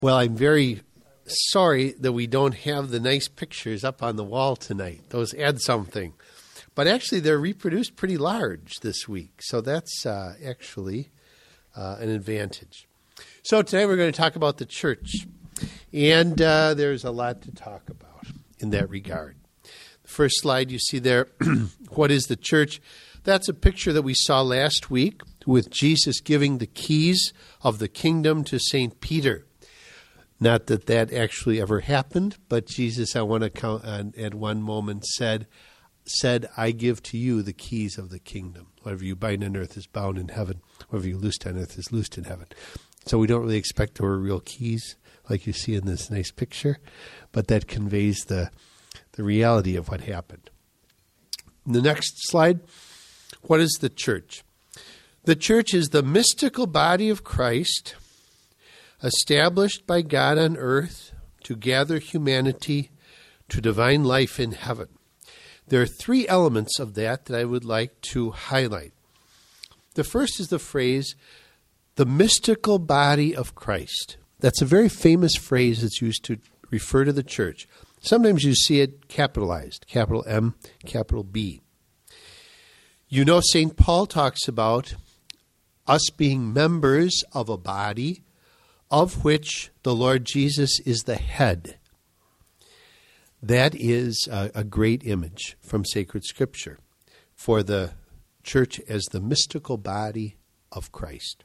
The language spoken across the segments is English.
Well, I'm very sorry that we don't have the nice pictures up on the wall tonight. Those add something. But actually, they're reproduced pretty large this week. So that's actually an advantage. So today we're going to talk about the church. And there's a lot to talk about in that regard. The first slide you see there, what is the church? That's a picture that we saw last week with Jesus giving the keys of the kingdom to St. Peter. Not that that actually ever happened, but Jesus, I want to count at one moment, said, I give to you the keys of the kingdom. Whatever you bind on earth is bound in heaven. Whatever you loose on earth is loosed in heaven. So we don't really expect there were real keys like you see in this nice picture, but that conveys the reality of what happened. The next slide, what is the church? The church is the mystical body of Christ, established by God on earth to gather humanity to divine life in heaven. There are three elements of that I would like to highlight. The first is the phrase, the mystical body of Christ. That's a very famous phrase that's used to refer to the church. Sometimes you see it capitalized, capital M, capital B. You know, St. Paul talks about us being members of a body of which the Lord Jesus is the head. That is a great image from sacred Scripture for the church as the mystical body of Christ.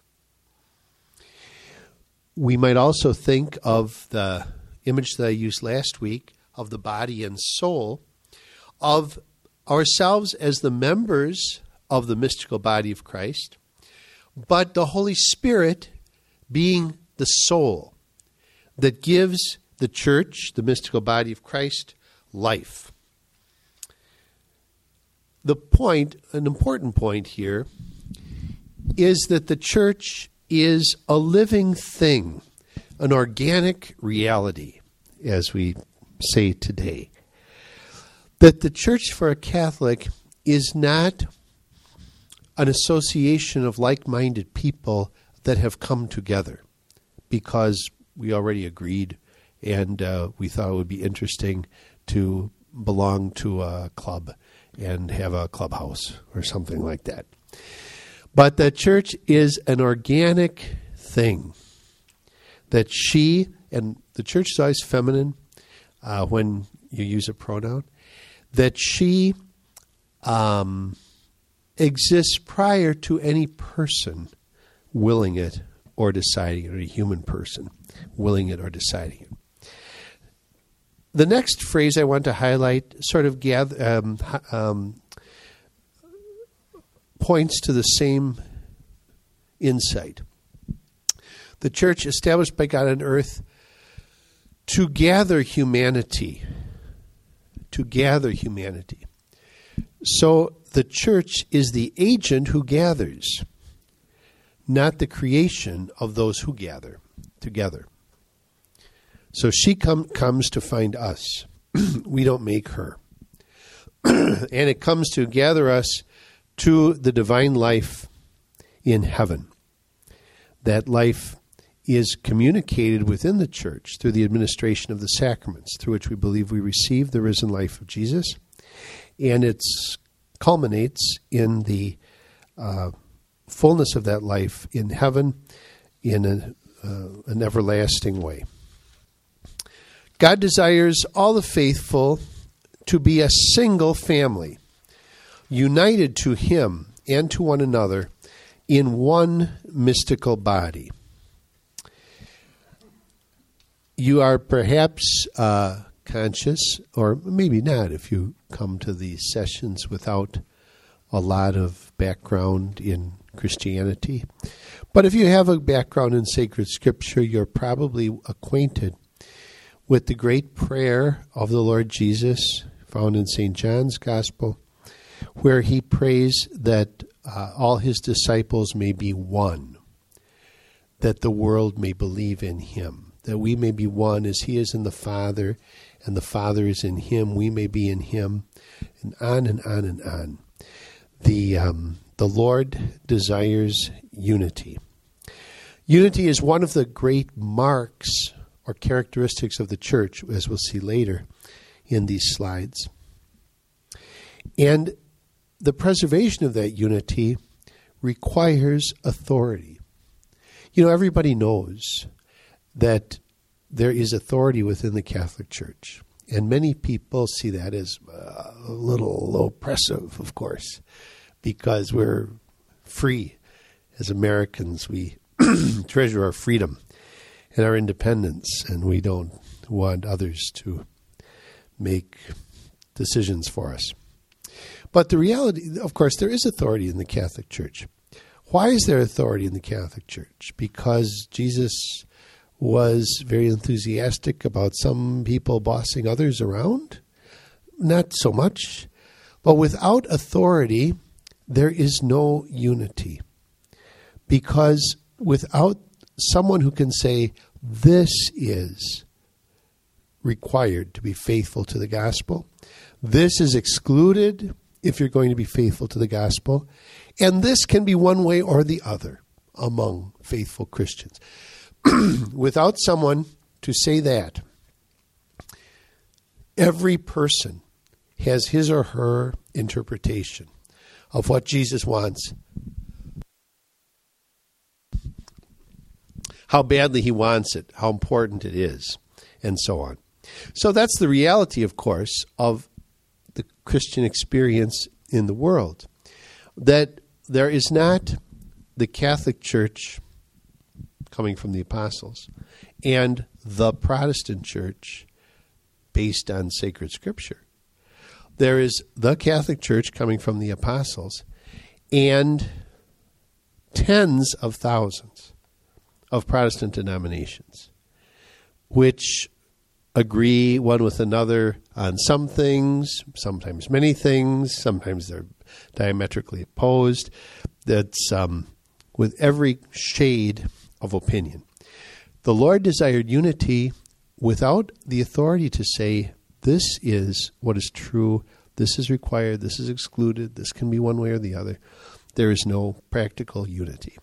We might also think of the image that I used last week of the body and soul, of ourselves as the members of the mystical body of Christ, but the Holy Spirit being the soul that gives the church, the mystical body of Christ, life. The point, an important point here, is that the church is a living thing, an organic reality, as we say today. That the church for a Catholic is not an association of like-minded people that have come together because we already agreed and we thought it would be interesting to belong to a club and have a clubhouse or something like that. But the church is an organic thing that and the church is always feminine when you use a pronoun, that she exists prior to any person willing it or deciding it, or a human person willing it or deciding it. The next phrase I want to highlight sort of points to the same insight. The church established by God on earth to gather humanity. To gather humanity. So the church is the agent who gathers, not the creation of those who gather together. So she comes to find us. We don't make her. And it comes to gather us to the divine life in heaven. That life is communicated within the church through the administration of the sacraments, through which we believe we receive the risen life of Jesus. And it culminates in the fullness of that life in heaven in an everlasting way. God desires all the faithful to be a single family, united to Him and to one another in one mystical body. You are perhaps conscious, or maybe not if you come to these sessions without a lot of background in Christianity. But if you have a background in sacred Scripture, you're probably acquainted with the great prayer of the Lord Jesus found in St. John's Gospel, where He prays that all His disciples may be one, that the world may believe in Him, that we may be one as He is in the Father, and the Father is in Him, we may be in Him, and on and on and on. The Lord desires unity. Unity is one of the great marks or characteristics of the church, as we'll see later in these slides. And the preservation of that unity requires authority. Everybody knows that there is authority within the Catholic Church. And many people see that as a little oppressive, of course, because we're free. As Americans, we treasure our freedom and our independence, and we don't want others to make decisions for us. But the reality, of course, there is authority in the Catholic Church. Why is there authority in the Catholic Church? Because Jesus was very enthusiastic about some people bossing others around? Not so much. But without authority, there is no unity. Because without someone who can say, this is required to be faithful to the gospel, this is excluded if you're going to be faithful to the gospel, and this can be one way or the other among faithful Christians. Without someone to say that, every person has his or her interpretation of what Jesus wants, how badly he wants it, how important it is, and so on. So that's the reality, of course, of the Christian experience in the world, that there is not the Catholic Church coming from the apostles and the Protestant Church based on sacred scripture. There is the Catholic Church coming from the apostles and tens of thousands of Protestant denominations, which agree one with another on some things, sometimes many things, sometimes they're diametrically opposed. That's with every shade of opinion. The Lord desired unity without the authority to say, this is what is true, this is required, this is excluded, this can be one way or the other. There is no practical unity.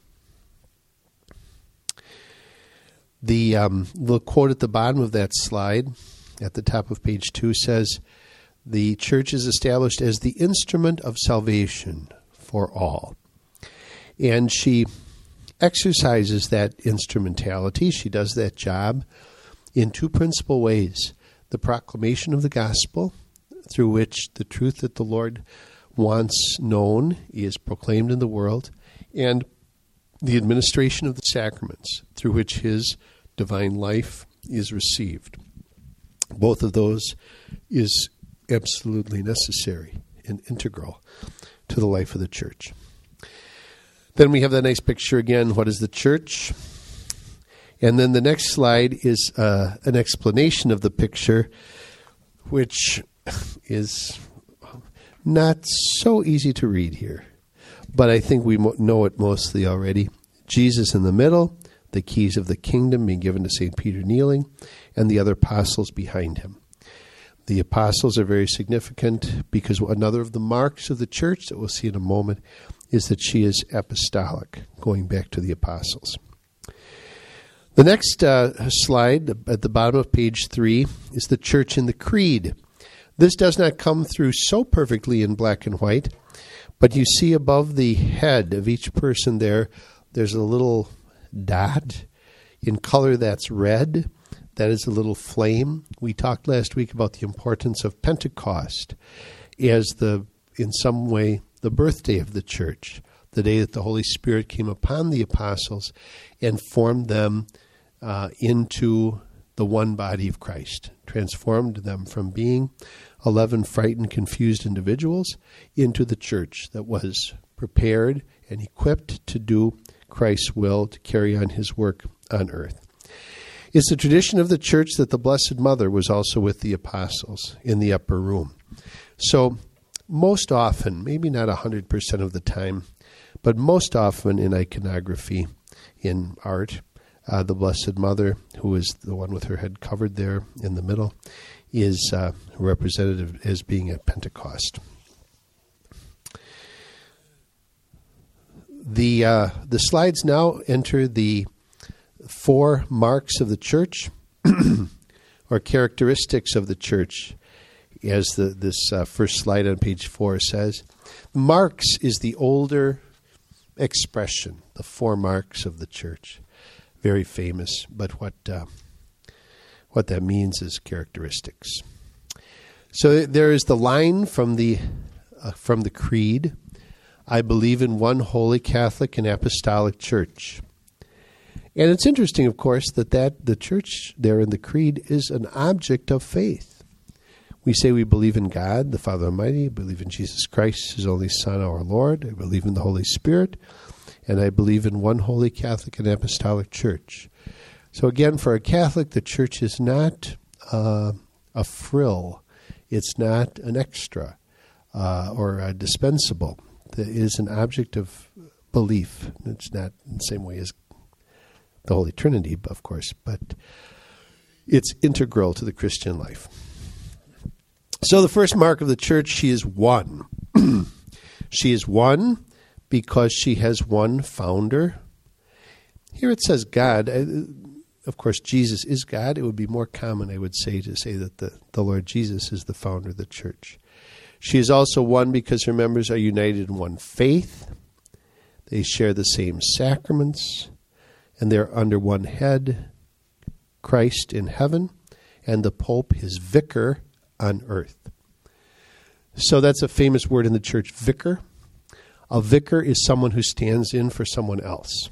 The little quote at the bottom of that slide, at the top of page 2, says, the church is established as the instrument of salvation for all. And she exercises that instrumentality. She does that job in two principal ways. The proclamation of the gospel, through which the truth that the Lord wants known is proclaimed in the world, and the administration of the sacraments, through which his divine life is received. Both of those is absolutely necessary and integral to the life of the church. Then we have that nice picture again. What is the church? And then the next slide is an explanation of the picture, which is not so easy to read here. But I think we know it mostly already. Jesus in the middle, the keys of the kingdom being given to St. Peter kneeling, and the other apostles behind him. The apostles are very significant because another of the marks of the church that we'll see in a moment is that she is apostolic, going back to the apostles. The next slide at the bottom of page 3 is the church in the creed. This does not come through so perfectly in black and white, but you see above the head of each person there's a little dot in color that's red. That is a little flame. We talked last week about the importance of Pentecost as in some way, the birthday of the church, the day that the Holy Spirit came upon the apostles and formed them into the one body of Christ, transformed them from being 11 frightened, confused individuals into the church that was prepared and equipped to do Christ's will, to carry on his work on earth. It's the tradition of the church that the Blessed Mother was also with the apostles in the upper room. So most often, maybe not 100% of the time, but most often in iconography, in art, the Blessed Mother, who is the one with her head covered there in the middle, is representative as being at Pentecost. The slides now enter the 4 marks of the church. or characteristics of the church, as this first slide on page 4 says. Marks is the older expression, the 4 marks of the church. Very famous, but what that means is characteristics. So there is the line from the creed, I believe in one holy Catholic and Apostolic Church. And it's interesting, of course, that the church there in the creed is an object of faith. We say we believe in God, the Father Almighty, believe in Jesus Christ, His only Son, our Lord. I believe in the Holy Spirit, and I believe in one holy Catholic and Apostolic Church. So again, for a Catholic, the church is not a frill. It's not an extra or a dispensable. It is an object of belief. It's not in the same way as the Holy Trinity, of course, but it's integral to the Christian life. So the first mark of the church, she is one. She is one because she has one founder. Here it says God. Of course, Jesus is God. It would be more common, I would say, to say that the Lord Jesus is the founder of the church. She is also one because her members are united in one faith. They share the same sacraments, and they're under one head, Christ in heaven, and the Pope, his vicar on earth. So that's a famous word in the church, vicar. A vicar is someone who stands in for someone else.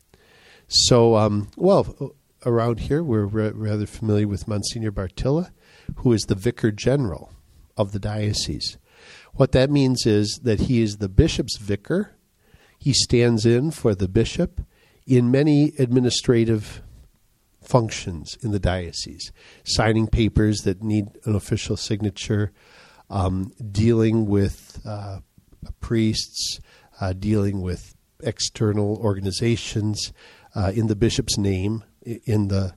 So, around here we're rather familiar with Monsignor Bartilla, who is the vicar general of the diocese. What that means is that he is the bishop's vicar. He stands in for the bishop in many administrative functions in the diocese, signing papers that need an official signature, dealing with priests, dealing with external organizations in the bishop's name, in the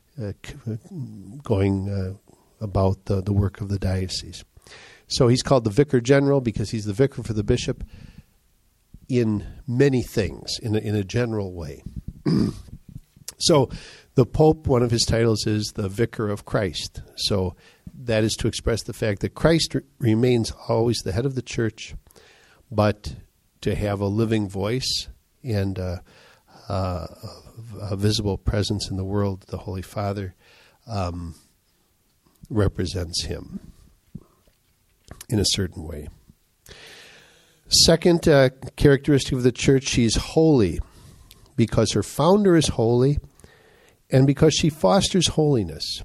going about the work of the diocese. So he's called the Vicar General because he's the vicar for the bishop in many things, in a general way. So the Pope, one of his titles is the Vicar of Christ. So that is to express the fact that Christ remains always the head of the church, but to have a living voice and a visible presence in the world, the Holy Father represents him in a certain way. Second characteristic of the church, she's holy because her founder is holy and because she fosters holiness,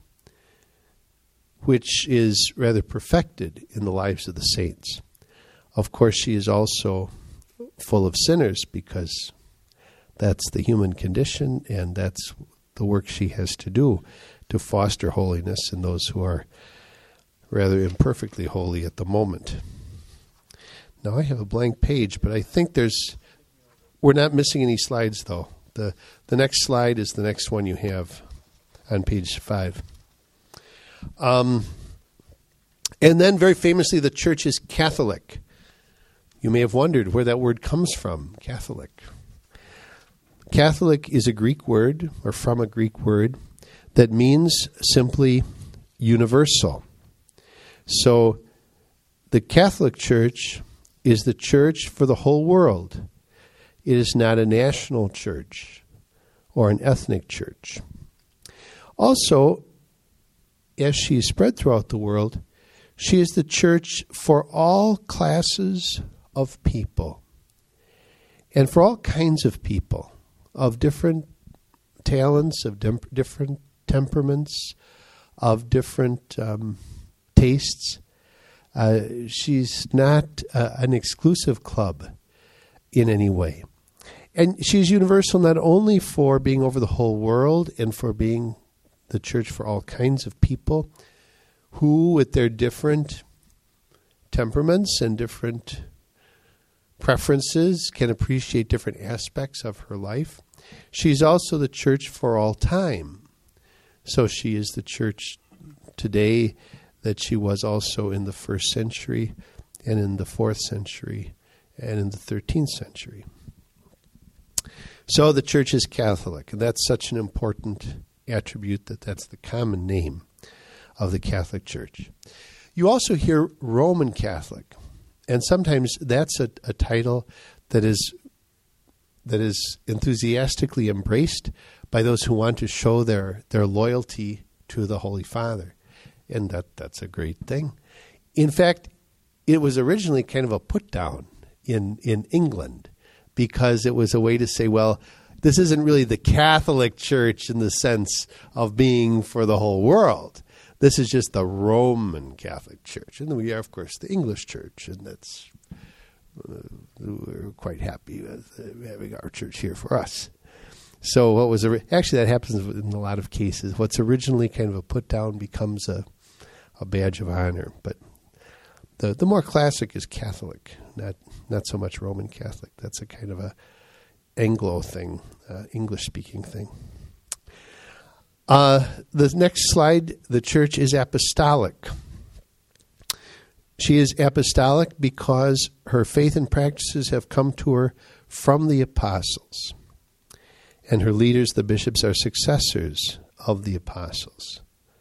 which is rather perfected in the lives of the saints. Of course, she is also full of sinners because that's the human condition and that's the work she has to do to foster holiness in those who are rather imperfectly holy at the moment. Now I have a blank page, but I think we're not missing any slides though. The next slide is the next one you have on page 5. And then very famously, the church is Catholic. You may have wondered where that word comes from, Catholic. Catholic is a Greek word, or from a Greek word, that means simply universal. So the Catholic Church is the church for the whole world. It is not a national church or an ethnic church. Also, as she is spread throughout the world, she is the church for all classes of people and for all kinds of people, of different talents, of different temperaments, of different tastes. She's not an exclusive club in any way. And she's universal not only for being over the whole world and for being the church for all kinds of people who, with their different temperaments and different preferences, can appreciate different aspects of her life. She's also the church for all time. So she is the church today that she was also in the 1st century and in the 4th century and in the 13th century. So the church is Catholic, and that's such an important attribute that's the common name of the Catholic Church. You also hear Roman Catholic, and sometimes that's a title that is enthusiastically embraced by those who want to show their loyalty to the Holy Father, and that's a great thing. In fact, it was originally kind of a put-down in England, because it was a way to say, well, this isn't really the Catholic Church in the sense of being for the whole world. This is just the Roman Catholic Church. And then we are, of course, the English Church, and that's we're quite happy with having our church here for us. So what was actually, that happens in a lot of cases. What's originally kind of a put-down becomes a badge of honor. But the more classic is Catholic, not so much Roman Catholic. That's a kind of a Anglo thing, English-speaking thing. The next slide, the church is apostolic. She is apostolic because her faith and practices have come to her from the apostles. And her leaders, the bishops, are successors of the apostles.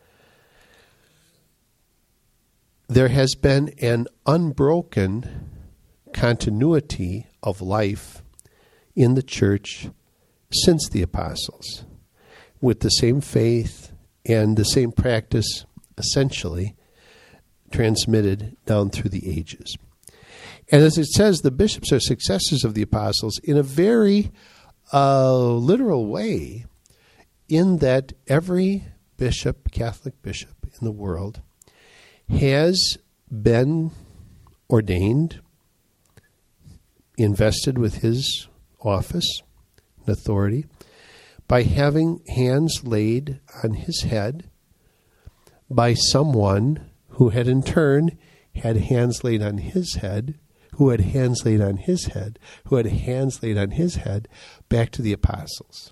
There has been an unbroken continuity of life in the church since the apostles, with the same faith and the same practice, essentially, transmitted down through the ages. And as it says, the bishops are successors of the apostles in a very literal way, in that every bishop, Catholic bishop in the world, has been ordained, invested with his office and authority, by having hands laid on his head by someone who had in turn had hands laid on his head, who had hands laid on his head, who had hands laid on his head, back to the apostles.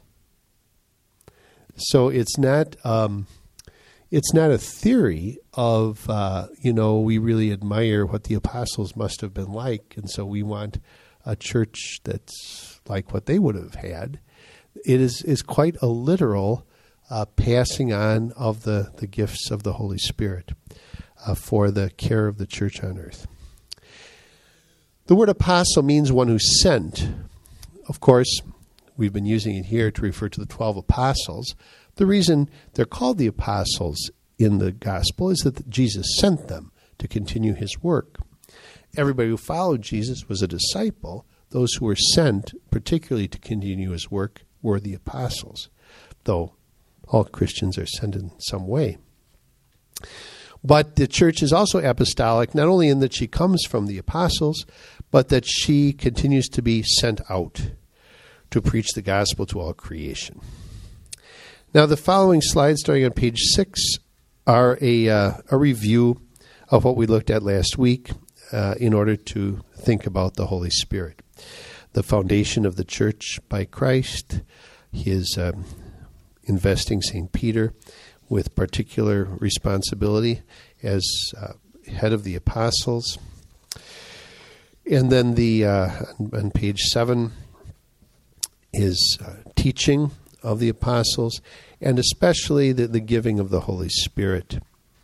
So it's not a theory of, we really admire what the apostles must have been like, and so we want a church that's like what they would have had. It is quite a literal passing on of the gifts of the Holy Spirit for the care of the church on earth. The word apostle means one who sent. Of course, we've been using it here to refer to the 12 apostles. The reason they're called the apostles in the gospel is that Jesus sent them to continue his work. Everybody who followed Jesus was a disciple. Those who were sent, particularly to continue his work, were the apostles, though all Christians are sent in some way. But the church is also apostolic, not only in that she comes from the apostles, but that she continues to be sent out to preach the gospel to all creation. Now, the following slides, starting on page 6, are a review of what we looked at last week in order to think about the Holy Spirit. The foundation of the church by Christ, his investing St. Peter with particular responsibility as head of the apostles. And then on page 7 is teaching of the apostles, and especially the giving of the Holy Spirit.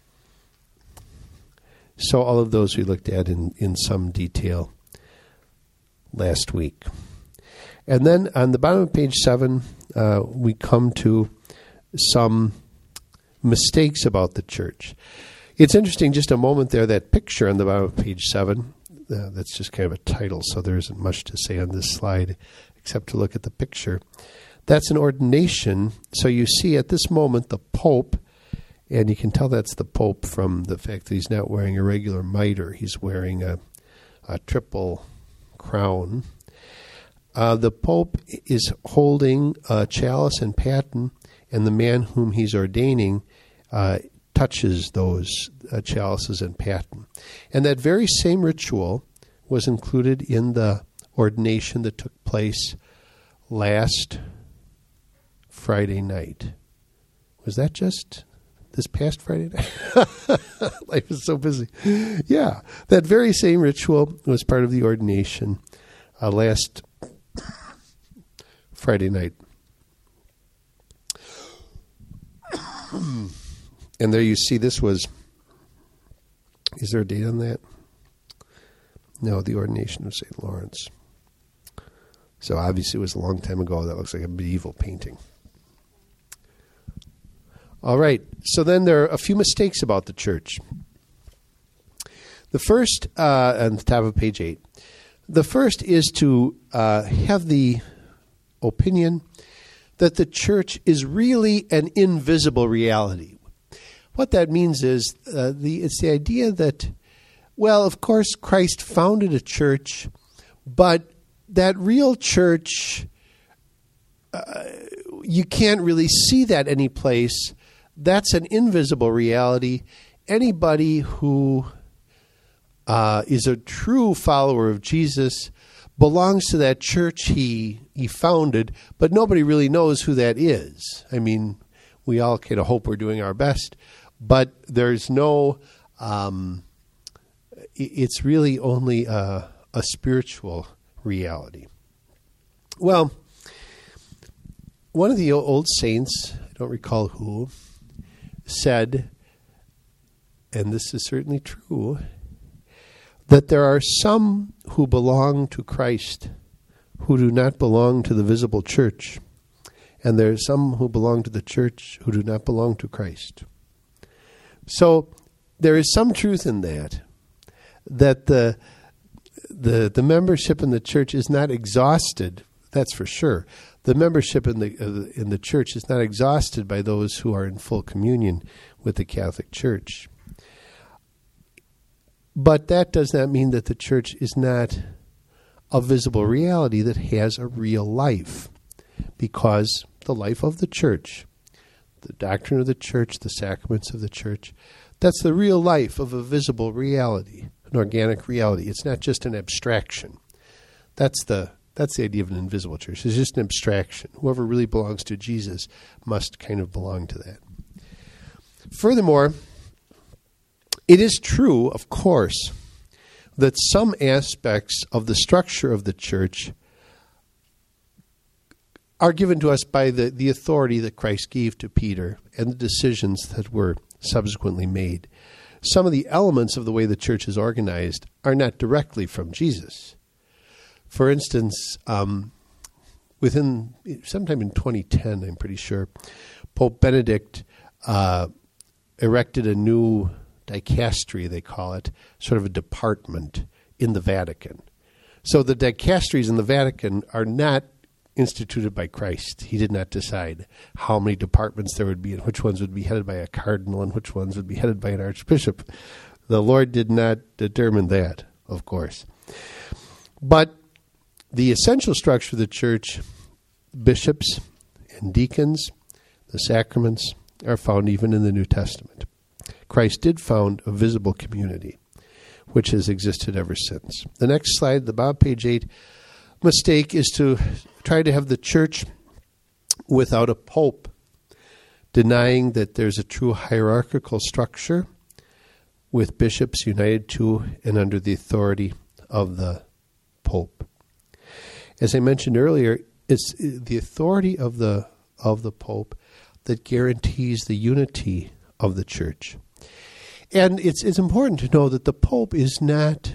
So all of those we looked at in some detail last week. And then on the bottom of page 7, we come to some mistakes about the church. It's interesting, just a moment there, that picture on the bottom of page 7, that's just kind of a title, so there isn't much to say on this slide except to look at the picture. That's an ordination. So you see at this moment the Pope, and you can tell that's the Pope from the fact that he's not wearing a regular mitre. He's wearing a triple crown. The Pope is holding a chalice and paten, and the man whom he's ordaining touches those chalices and paten. And that very same ritual was included in the ordination that took place last Friday night. Was that just this past Friday night? Life is so busy. Yeah, that very same ritual was part of the ordination last Friday night. And there you see this was, is there a date on that? No, the ordination of St. Lawrence. So obviously it was a long time ago. That looks like a medieval painting. All right, so then there are a few mistakes about the church. The first, on the top of page 8, the first is to have the opinion that the church is really an invisible reality. What that means is it's the idea that, well, of course, Christ founded a church, but that real church, you can't really see that anyplace. That's an invisible reality. Anybody who is a true follower of Jesus belongs to that church he founded, but nobody really knows who that is. I mean, we all kind of hope we're doing our best, but there's no, it's really only a spiritual reality. Well, one of the old saints, I don't recall who, said, and this is certainly true, that there are some who belong to Christ who do not belong to the visible church, and there are some who belong to the church who do not belong to Christ. So there is some truth in that the membership in the church is not exhausted. That's for sure. The membership in the church is not exhausted by those who are in full communion with the Catholic Church. But that does not mean that the church is not a visible reality that has a real life, because the life of the church, the doctrine of the church, the sacraments of the church, that's the real life of a visible reality, an organic reality. It's not just an abstraction. That's the idea of an invisible church. It's just an abstraction. Whoever really belongs to Jesus must kind of belong to that. Furthermore, it is true, of course, that some aspects of the structure of the church are given to us by the authority that Christ gave to Peter and the decisions that were subsequently made. Some of the elements of the way the church is organized are not directly from Jesus. For instance, sometime in 2010, I'm pretty sure, Pope Benedict erected a new dicastery, they call it, sort of a department in the Vatican. So the dicasteries in the Vatican are not instituted by Christ. He did not decide how many departments there would be and which ones would be headed by a cardinal and which ones would be headed by an archbishop. The Lord did not determine that, of course. But the essential structure of the church, bishops and deacons, the sacraments, are found even in the New Testament. Christ did found a visible community, which has existed ever since. The next slide, the bottom page 8, mistake is to try to have the church without a pope, denying that there's a true hierarchical structure with bishops united to and under the authority of the pope. As I mentioned earlier, it's the authority of the pope that guarantees the unity of the church. And it's important to know that the pope is not,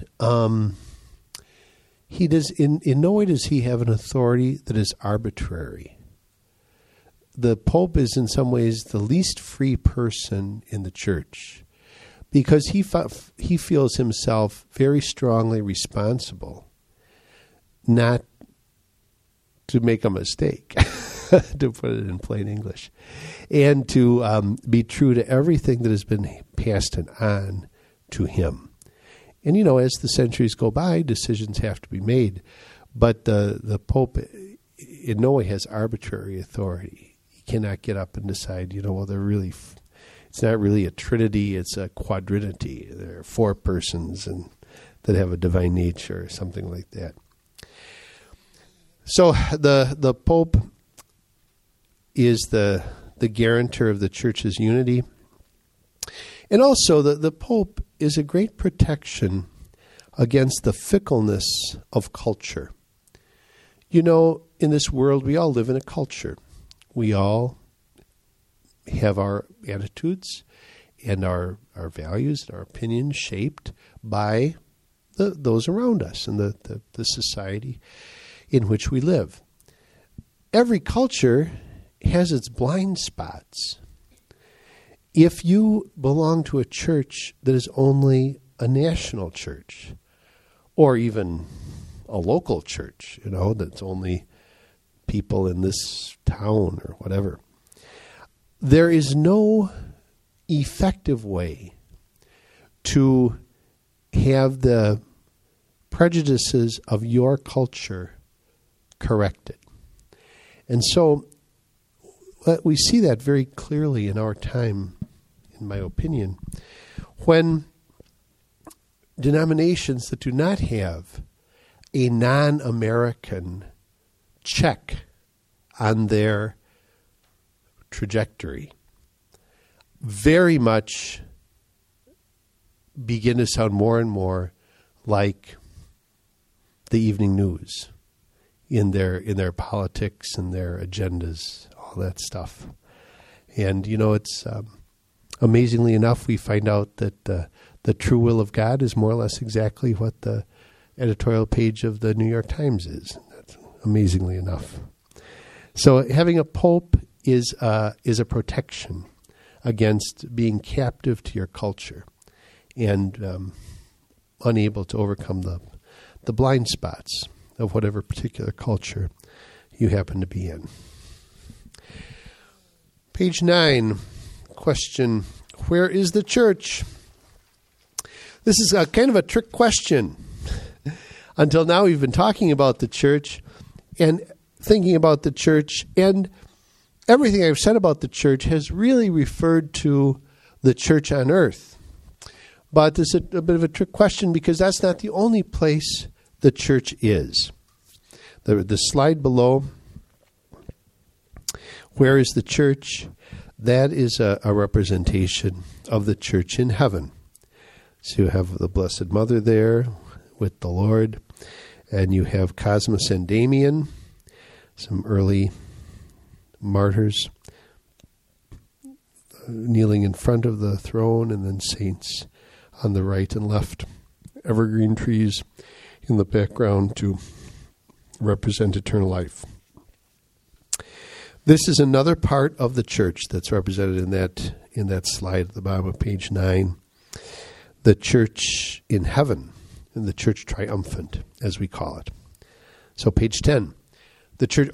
he does in no way does he have an authority that is arbitrary. The pope is in some ways the least free person in the church because he feels himself very strongly responsible not to make a mistake, to put it in plain English, and to be true to everything that has been passed on to him. And, as the centuries go by, decisions have to be made. But the Pope in no way has arbitrary authority. He cannot get up and decide, it's not really a trinity, it's a quadrinity. There are four persons that have a divine nature or something like that. So the Pope is the guarantor of the church's unity. And also the Pope is a great protection against the fickleness of culture. In this world, we all live in a culture. We all have our attitudes and our values and our opinions shaped by those around us and the society in which we live. Every culture has its blind spots. If you belong to a church that is only a national church, or even a local church, that's only people in this town or whatever, there is no effective way to have the prejudices of your culture corrected. And so we see that very clearly in our time, in my opinion, when denominations that do not have a non-American check on their trajectory very much begin to sound more and more like the evening news in their politics and their agendas, all that stuff. And, it's amazingly enough, we find out that the true will of God is more or less exactly what the editorial page of the New York Times is. That's amazingly enough. So having a pope is a protection against being captive to your culture and unable to overcome the blind spots of whatever particular culture you happen to be in. Page 9, question, where is the church? This is a kind of a trick question. Until now, we've been talking about the church and thinking about the church, and everything I've said about the church has really referred to the church on earth. But this is a bit of a trick question because that's not the only place the church is. The slide below, where is the church? That is a representation of the church in heaven. So you have the Blessed Mother there with the Lord, and you have Cosmas and Damian, some early martyrs kneeling in front of the throne, and then saints on the right and left. Evergreen trees in the background to represent eternal life. This is another part of the church that's represented in that slide at the bottom of page 9. The church in heaven, and the church triumphant, as we call it. So page 10. The church,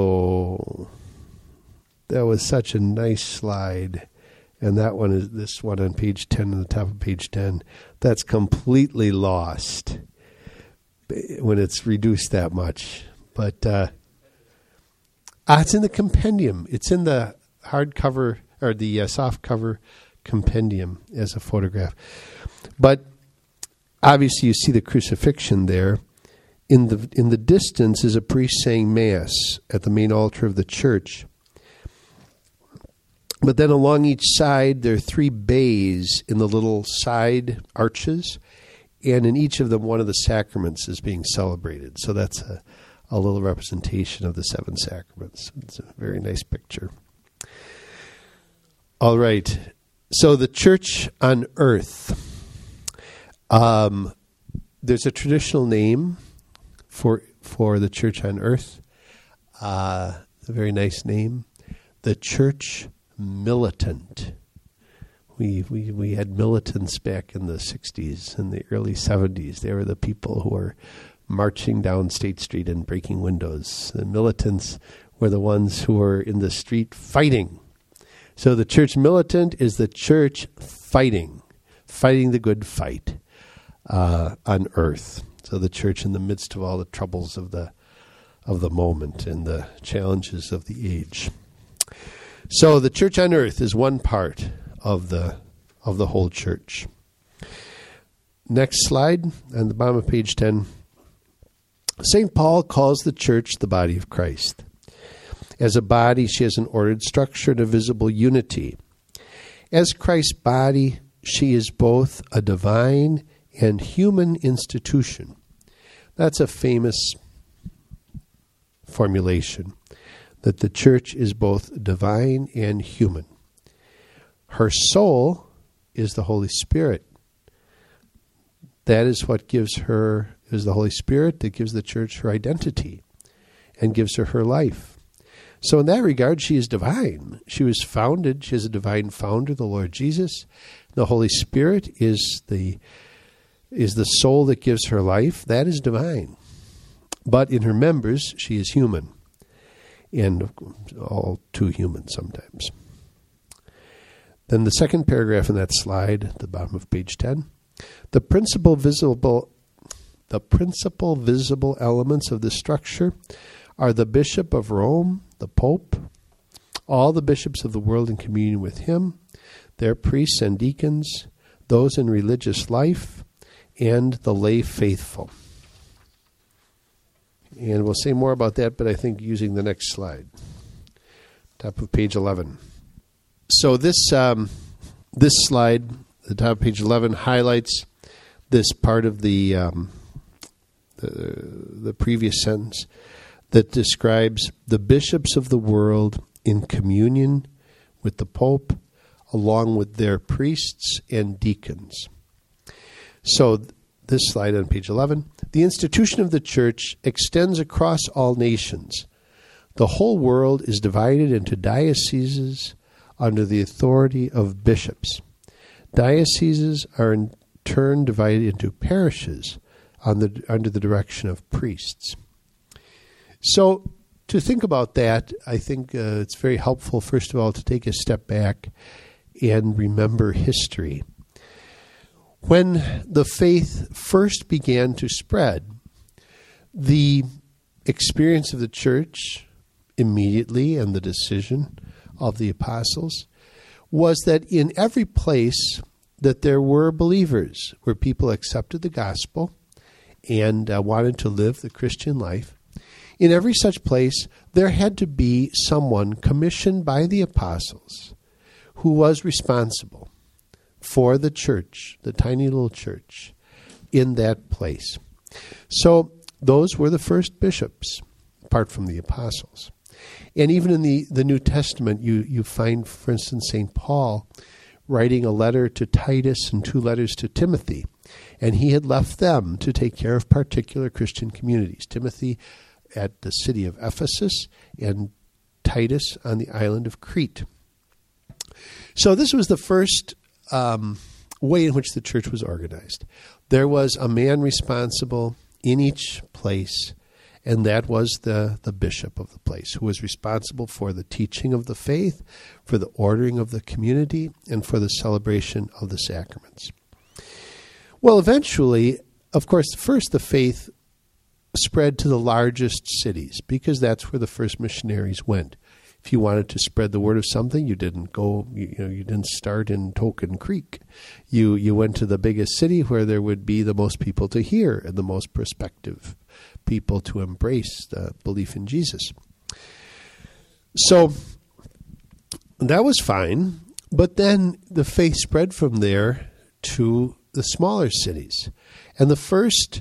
that was such a nice slide. And that one is this one on page 10, on the top of page 10. That's completely lost when it's reduced that much. But it's in the compendium. It's in the hardcover or the softcover compendium as a photograph. But obviously you see the crucifixion there. In the distance is a priest saying Mass at the main altar of the church. But then along each side, there are 3 bays in the little side arches, and in each of them, one of the sacraments is being celebrated. So that's a little representation of the 7 sacraments. It's a very nice picture. All right. So the church on earth. There's a traditional name for the church on earth. A very nice name. The church militant. We had militants back in the 60s and the early 70s. They were the people who were marching down State Street and breaking windows. The militants were the ones who were in the street fighting. So the church militant is the church fighting the good fight on earth. So the church in the midst of all the troubles of the moment and the challenges of the age. So the church on earth is one part of the whole church. Next slide, on the bottom of page 10. St. Paul calls the church the body of Christ. As a body, she has an ordered structure and a visible unity. As Christ's body, she is both a divine and human institution. That's a famous formulation, that the church is both divine and human. Her soul is the Holy Spirit. That is what gives her, is the Holy Spirit that gives the church her identity and gives her life. So in that regard, she is divine. She was founded, she has a divine founder, the Lord Jesus. The Holy Spirit is the soul that gives her life. That is divine. But in her members, she is human, and all too human sometimes. Then the second paragraph in that slide, at the bottom of page 10, the principal visible elements of the structure are the Bishop of Rome, the Pope, all the bishops of the world in communion with him, their priests and deacons, those in religious life, and the lay faithful. And we'll say more about that, but I think using the next slide. Top of page 11. So this slide, the top of page 11, highlights this part of the previous sentence that describes the bishops of the world in communion with the Pope, along with their priests and deacons. So this slide on page 11, the institution of the church extends across all nations. The whole world is divided into dioceses under the authority of bishops. Dioceses are in turn divided into parishes under the direction of priests. So to think about that, I think it's very helpful, first of all, to take a step back and remember history. When the faith first began to spread, the experience of the church immediately and the decision of the apostles was that in every place that there were believers, where people accepted the gospel and wanted to live the Christian life, in every such place there had to be someone commissioned by the apostles who was responsible for the church, the tiny little church, in that place. So those were the first bishops, apart from the apostles. And even in the New Testament, you find, for instance, St. Paul writing a letter to Titus and 2 letters to Timothy. And he had left them to take care of particular Christian communities. Timothy at the city of Ephesus and Titus on the island of Crete. So this was the first way in which the church was organized. There was a man responsible in each place, and that was the bishop of the place, who was responsible for the teaching of the faith, for the ordering of the community, and for the celebration of the sacraments. Well, eventually, of course, first the faith spread to the largest cities, because that's where the first missionaries went. If you wanted to spread the word of something, you didn't go. You didn't start in Token Creek. You went to the biggest city where there would be the most people to hear and the most prospective people to embrace the belief in Jesus. So that was fine, but then the faith spread from there to the smaller cities, and the first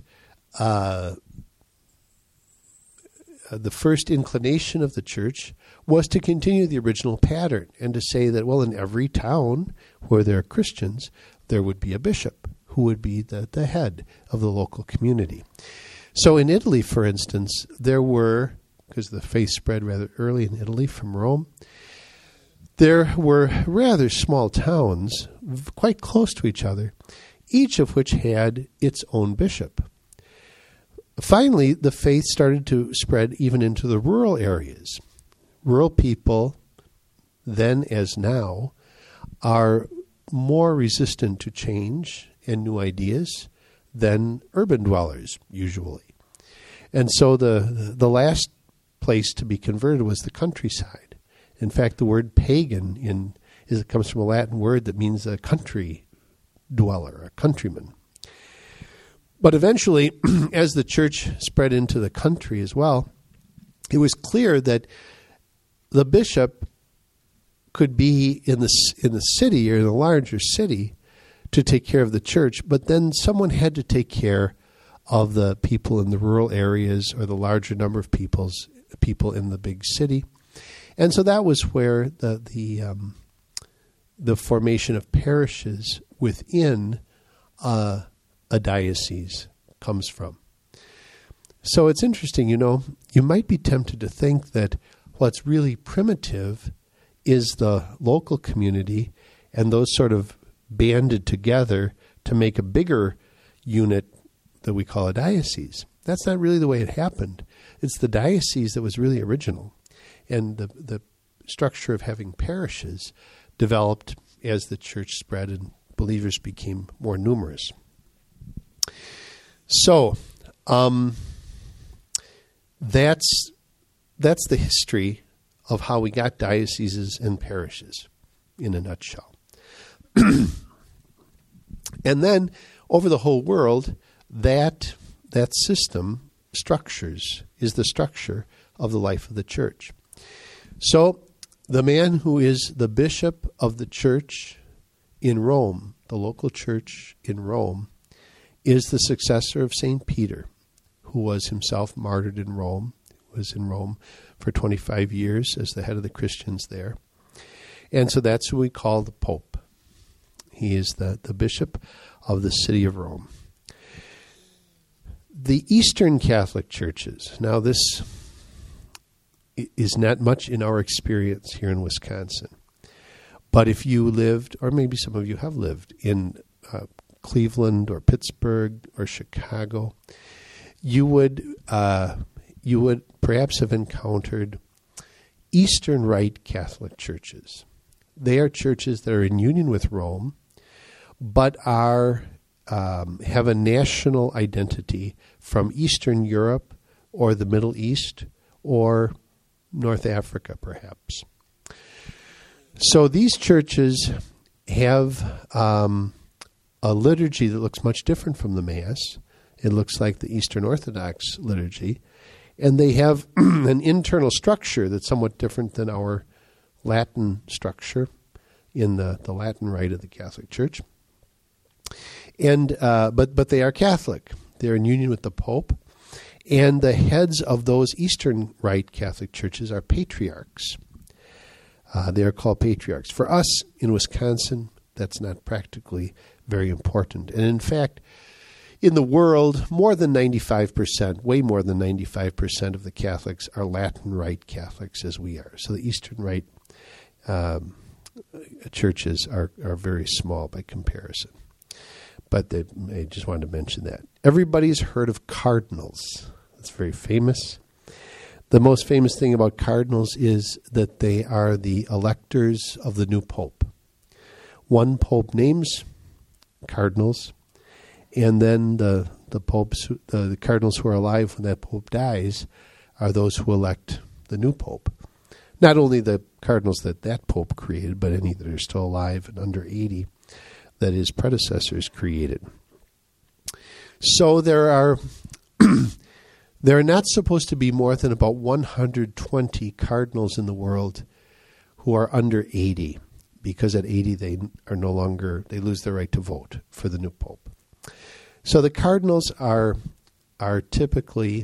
inclination of the church was to continue the original pattern and to say that, well, in every town where there are Christians, there would be a bishop who would be the head of the local community. So in Italy, for instance, there were, because the faith spread rather early in Italy from Rome, there were rather small towns quite close to each other, each of which had its own bishop. Finally, the faith started to spread even into the rural areas. Rural people, then as now, are more resistant to change and new ideas than urban dwellers, usually. And so the last place to be converted was the countryside. In fact, the word pagan comes from a Latin word that means a country dweller, a countryman. But eventually, as the church spread into the country as well, it was clear that the bishop could be in the city or in a larger city to take care of the church, but then someone had to take care of the people in the rural areas or the larger number of people in the big city. And so that was where the the formation of parishes within a diocese comes from. So it's interesting, you might be tempted to think that what's really primitive is the local community and those sort of banded together to make a bigger unit that we call a diocese. That's not really the way it happened. It's the diocese that was really original. And the structure of having parishes developed as the church spread and believers became more numerous. So, that's the history of how we got dioceses and parishes in a nutshell. And then over the whole world, that system is the structure of the life of the church. So the man who is the bishop of the church in Rome, the local church in Rome, is the successor of St. Peter, who was himself martyred in Rome, was in Rome for 25 years as the head of the Christians there. And so that's who we call the Pope. He is the bishop of the city of Rome. The Eastern Catholic churches, now this is not much in our experience here in Wisconsin, but if you lived, or maybe some of you have lived, in Cleveland or Pittsburgh or Chicago, you would perhaps have encountered Eastern Rite Catholic churches. They are churches that are in union with Rome, but have a national identity from Eastern Europe or the Middle East or North Africa, perhaps. So these churches have a liturgy that looks much different from the Mass. It looks like the Eastern Orthodox liturgy. And they have an internal structure that's somewhat different than our Latin structure in the Latin Rite of the Catholic Church. And but they are Catholic. They're in union with the Pope. And the heads of those Eastern Rite Catholic churches are patriarchs. They are called patriarchs. For us in Wisconsin, that's not practically very important. And in fact, in the world, more than 95%, way more than 95% of the Catholics are Latin Rite Catholics as we are. So the Eastern Rite churches are very small by comparison. But I just wanted to mention that. Everybody's heard of cardinals. That's very famous. The most famous thing about cardinals is that they are the electors of the new pope. One pope names cardinals, and then the popes, the cardinals who are alive when that pope dies, are those who elect the new pope. Not only the cardinals that pope created, but any that are still alive and under 80 that his predecessors created. So there are not supposed to be more than about 120 cardinals in the world who are under 80, because at 80 they lose their right to vote for the new pope. So the cardinals are typically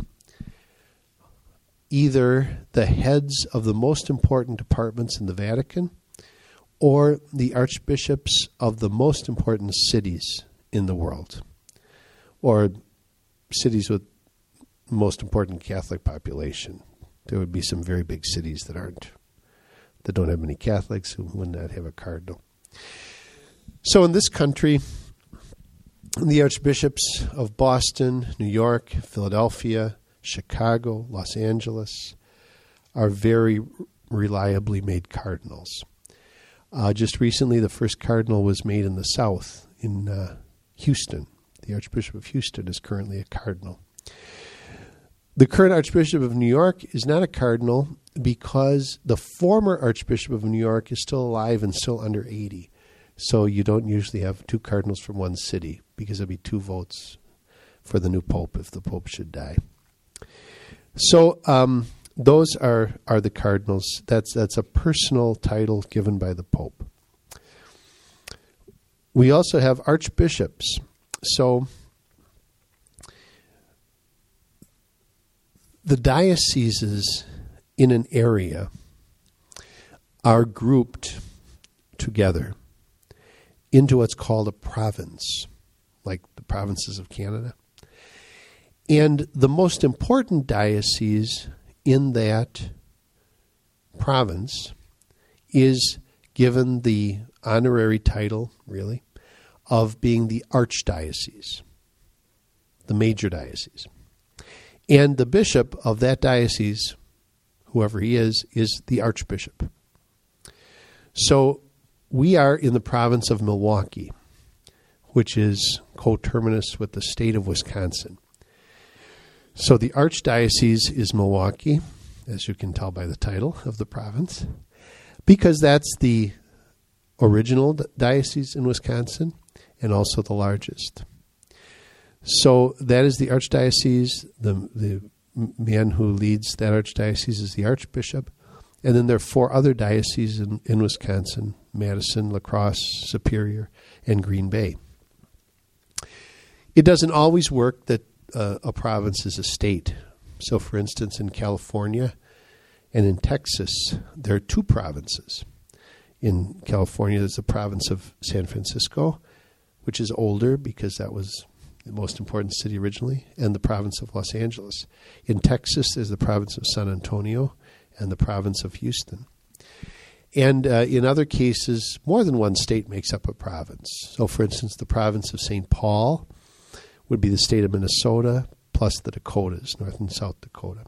either the heads of the most important departments in the Vatican or the archbishops of the most important cities in the world, or cities with most important Catholic population. There would be some very big cities that don't have any Catholics who would not have a cardinal. So in this country, the archbishops of Boston, New York, Philadelphia, Chicago, Los Angeles are very reliably made cardinals. Just recently, the first cardinal was made in the South, in Houston. The Archbishop of Houston is currently a cardinal. The current Archbishop of New York is not a cardinal because the former Archbishop of New York is still alive and still under 80. So you don't usually have two cardinals from one city, because there'll be two votes for the new pope if the pope should die. So those are the cardinals. That's a personal title given by the pope. We also have archbishops. So the dioceses in an area are grouped together into what's called a province, like the provinces of Canada. And the most important diocese in that province is given the honorary title, really, of being the archdiocese, the major diocese. And the bishop of that diocese, whoever he is the archbishop. So we are in the province of Milwaukee, which is coterminous with the state of Wisconsin. So the archdiocese is Milwaukee, as you can tell by the title of the province, because that's the original diocese in Wisconsin and also the largest. So that is the archdiocese. The man who leads that archdiocese is the archbishop. And then there are 4 other dioceses in Wisconsin: Madison, La Crosse, Superior, and Green Bay. It doesn't always work that a province is a state. So, for instance, in California and in Texas, there are 2 provinces. In California, there's the province of San Francisco, which is older because that was the most important city originally, and the province of Los Angeles. In Texas, there's the province of San Antonio and the province of Houston. And in other cases, more than one state makes up a province. So, for instance, the province of St. Paul would be the state of Minnesota plus the Dakotas, North and South Dakota.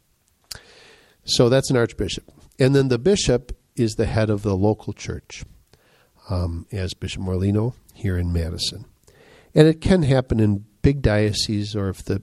So that's an archbishop. And then the bishop is the head of the local church, as Bishop Morlino here in Madison. And it can happen in big dioceses, or if the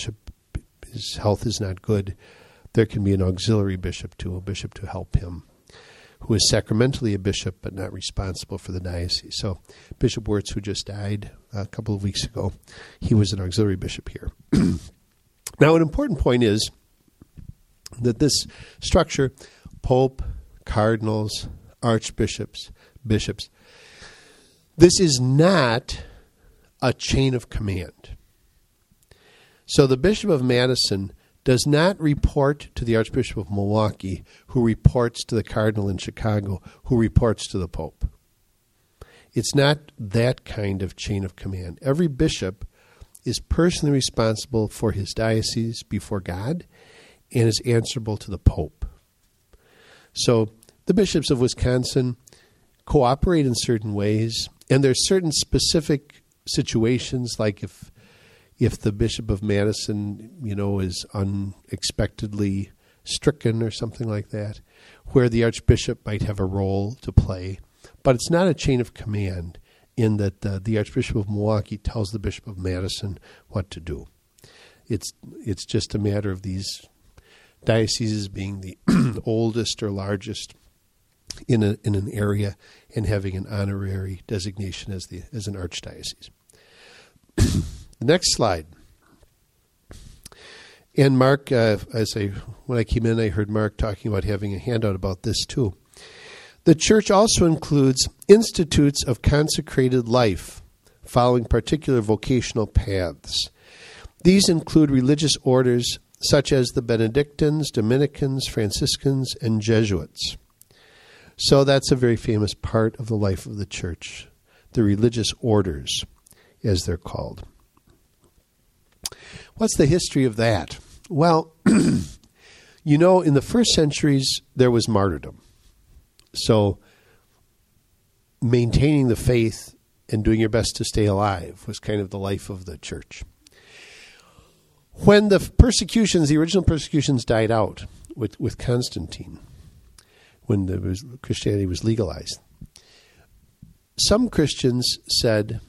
his health is not good, there can be an auxiliary bishop too, a bishop to help him, who is sacramentally a bishop but not responsible for the diocese. So Bishop Wirtz, who just died a couple of weeks ago, he was an auxiliary bishop here. Now, an important point is that this structure, pope, cardinals, archbishops, bishops, this is not a chain of command. So the Bishop of Madison does not report to the Archbishop of Milwaukee, who reports to the Cardinal in Chicago, who reports to the Pope. It's not that kind of chain of command. Every bishop is personally responsible for his diocese before God and is answerable to the Pope. So the bishops of Wisconsin cooperate in certain ways, and there's certain specific situations, like if the Bishop of Madison, is unexpectedly stricken or something like that, where the Archbishop might have a role to play. But it's not a chain of command in that the Archbishop of Milwaukee tells the Bishop of Madison what to do. It's just a matter of these dioceses being the oldest or largest in an area and having an honorary designation as an archdiocese. The next slide. And Mark, when I came in, I heard Mark talking about having a handout about this too. The church also includes institutes of consecrated life following particular vocational paths. These include religious orders such as the Benedictines, Dominicans, Franciscans, and Jesuits. So that's a very famous part of the life of the church, the religious orders, as they're called. What's the history of that? Well, in the first centuries, there was martyrdom. So maintaining the faith and doing your best to stay alive was kind of the life of the church. When the original persecutions died out with Constantine, when Christianity was legalized, some Christians said,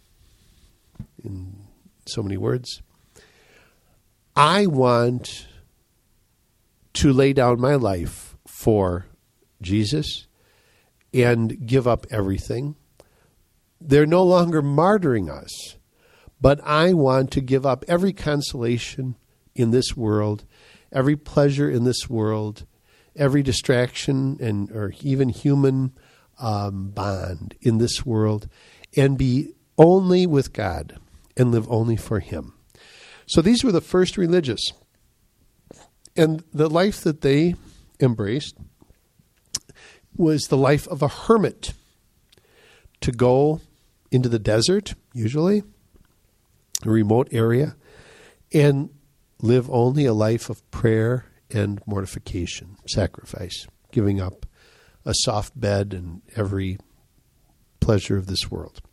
in so many words, I want to lay down my life for Jesus and give up everything. They're no longer martyring us, but I want to give up every consolation in this world, every pleasure in this world, every distraction or even human bond in this world, and be only with God and live only for Him. So these were the first religious. And the life that they embraced was the life of a hermit, to go into the desert, usually, a remote area, and live only a life of prayer and mortification, sacrifice, giving up a soft bed and every pleasure of this world.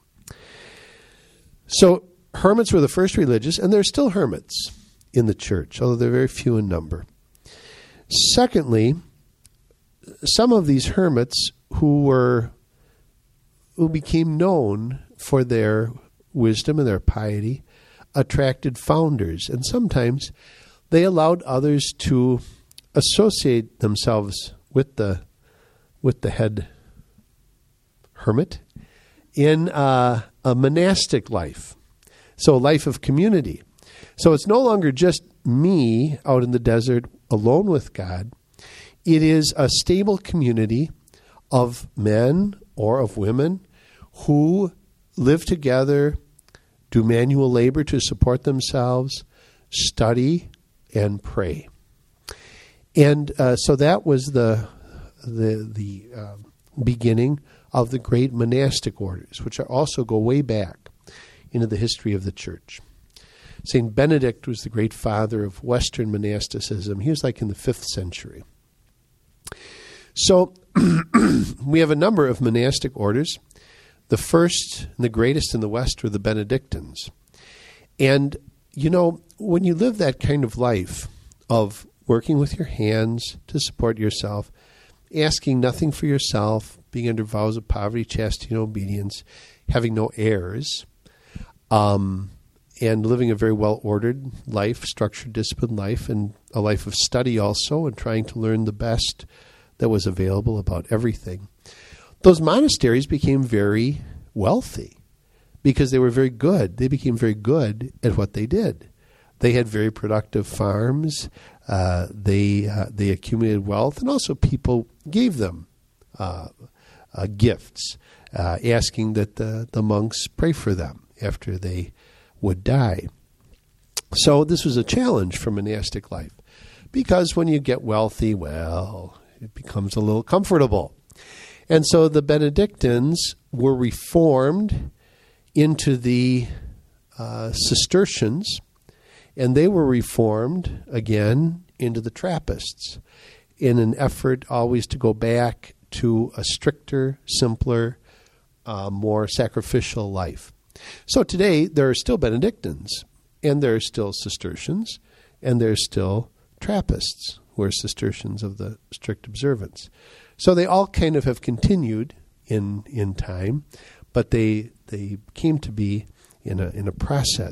So hermits were the first religious, and there are still hermits in the church, although they're very few in number. Secondly, some of these hermits who became known for their wisdom and their piety attracted founders, and sometimes they allowed others to associate themselves with the head hermit in a monastic life, so a life of community. So it's no longer just me out in the desert alone with God. It is a stable community of men or of women who live together, do manual labor to support themselves, study, and pray. And so that was the beginning of the great monastic orders, which also go way back into the history of the church. St. Benedict was the great father of Western monasticism. He was like in the 5th century. So we have a number of monastic orders. The first and the greatest in the West were the Benedictines. And, you know, when you live that kind of life of working with your hands to support yourself, asking nothing for yourself, being under vows of poverty, chastity, and obedience, having no heirs, and living a very well-ordered life, structured, disciplined life, and a life of study also, and trying to learn the best that was available about everything. Those monasteries became very wealthy because they were very good. They became very good at what they did. They had very productive farms. They accumulated wealth, and also people gave them gifts, asking that the monks pray for them after they would die. So this was a challenge for monastic life, because when you get wealthy, well, it becomes a little comfortable. And so the Benedictines were reformed into the Cistercians, and they were reformed again into the Trappists in an effort always to go back to a stricter, simpler, more sacrificial life. So today there are still Benedictines, and there are still Cistercians, and there are still Trappists, who are Cistercians of the strict observance. So they all kind of have continued in time, but they came to be in a process.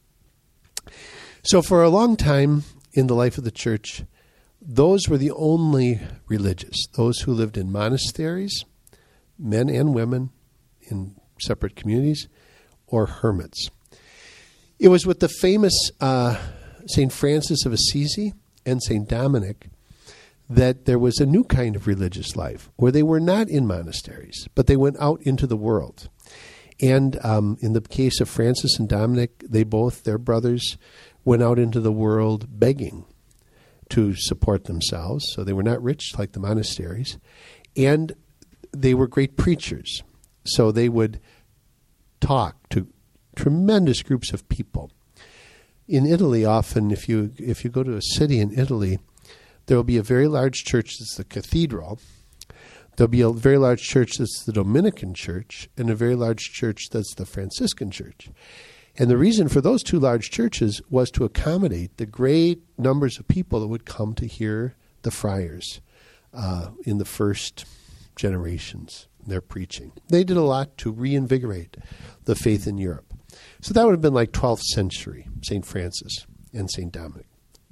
So for a long time in the life of the church, those were the only religious, those who lived in monasteries, men and women in separate communities, or hermits. It was with the famous St. Francis of Assisi and St. Dominic that there was a new kind of religious life where they were not in monasteries, but they went out into the world. And in the case of Francis and Dominic, their brothers, went out into the world begging to support themselves. So they were not rich like the monasteries. And they were great preachers. So they would talk to tremendous groups of people. In Italy, often, if you go to a city in Italy, there will be a very large church that's the cathedral. There'll be a very large church that's the Dominican church, and a very large church that's the Franciscan church. And the reason for those two large churches was to accommodate the great numbers of people that would come to hear the friars in the first generations, their preaching. They did a lot to reinvigorate the faith in Europe. So that would have been like 12th century, St. Francis and St. Dominic.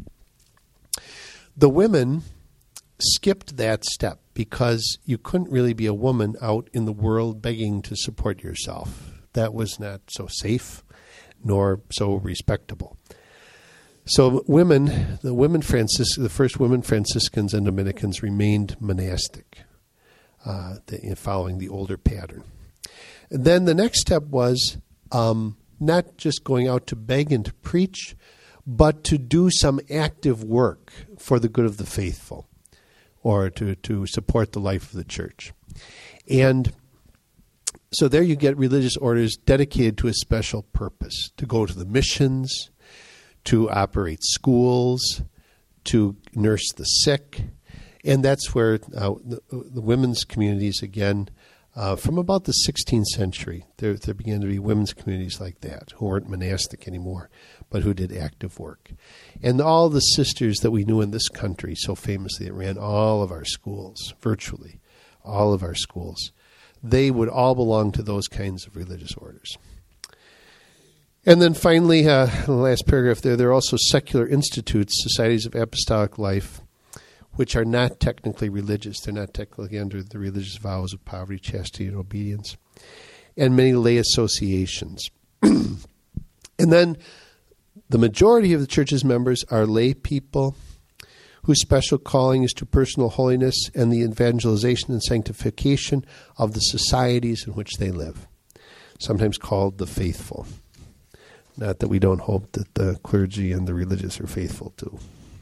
The women skipped that step because you couldn't really be a woman out in the world begging to support yourself. That was not so safe nor so respectable. So the first women Franciscans and Dominicans remained monastic, following the older pattern. And then the next step was not just going out to beg and to preach, but to do some active work for the good of the faithful, or to support the life of the church. And So there you get religious orders dedicated to a special purpose, to go to the missions, to operate schools, to nurse the sick. And that's where the women's communities, again, from about the 16th century, there began to be women's communities like that who weren't monastic anymore, but who did active work. And all the sisters that we knew in this country so famously that ran all of our schools, virtually all of our schools, they would all belong to those kinds of religious orders. And then finally, the last paragraph there are also secular institutes, societies of apostolic life, which are not technically religious. They're not technically under the religious vows of poverty, chastity, and obedience. And many lay associations. And then the majority of the church's members are lay people whose special calling is to personal holiness and the evangelization and sanctification of the societies in which they live, sometimes called the faithful. Not that we don't hope that the clergy and the religious are faithful too.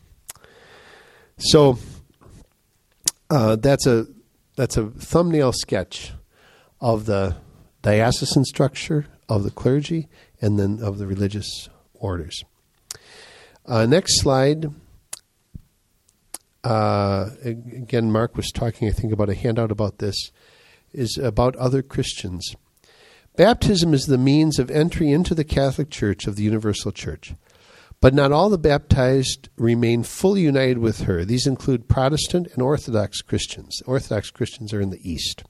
So that's a thumbnail sketch of the diocesan structure of the clergy and then of the religious orders. Next slide. Again, Mark was talking, I think, about a handout about this, is about other Christians. Baptism is the means of entry into the Catholic Church of the Universal Church. But not all the baptized remain fully united with her. These include Protestant and Orthodox Christians. Orthodox Christians are in the East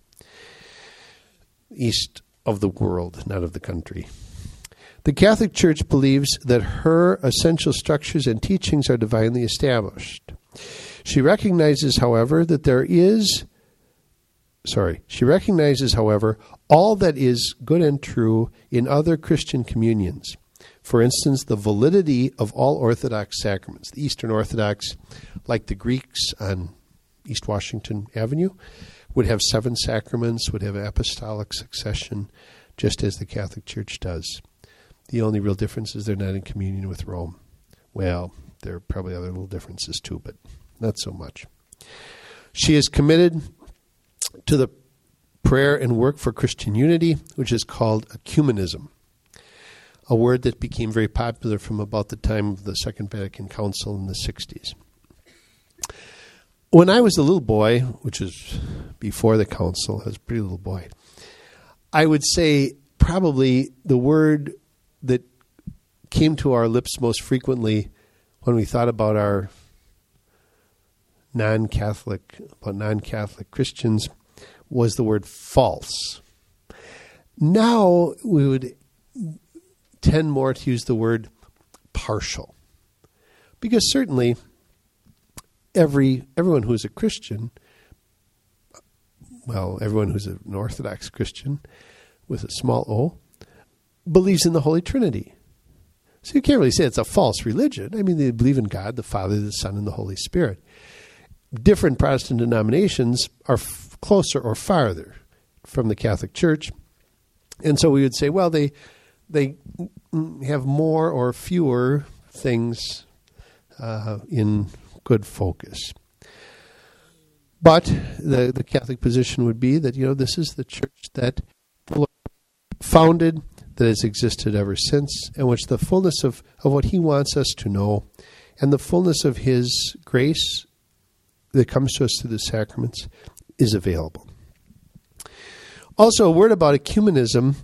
of the world, not of the country. The Catholic Church believes that her essential structures and teachings are divinely established. She recognizes, however, all that is good and true in other Christian communions. For instance, the validity of all Orthodox sacraments. The Eastern Orthodox, like the Greeks on East Washington Avenue, would have 7 sacraments, would have apostolic succession, just as the Catholic Church does. The only real difference is they're not in communion with Rome. Well, there are probably other little differences too, but not so much. She is committed to the prayer and work for Christian unity, which is called ecumenism, a word that became very popular from about the time of the Second Vatican Council in the 60s. When I was a little boy, which was before the council, I was a pretty little boy, I would say probably the word that came to our lips most frequently when we thought about our non-Catholic Christians was the word false. Now we would tend more to use the word partial. Because certainly everyone who is a Christian, well, everyone who's an Orthodox Christian with a small o, believes in the Holy Trinity. So you can't really say it's a false religion. I mean, they believe in God, the Father, the Son, and the Holy Spirit. Different Protestant denominations are closer or farther from the Catholic Church. And so we would say, well, they have more or fewer things in good focus. But the Catholic position would be that, this is the church that the Lord founded, that has existed ever since, and which the fullness of what he wants us to know and the fullness of his grace that comes to us through the sacraments is available. Also, a word about ecumenism.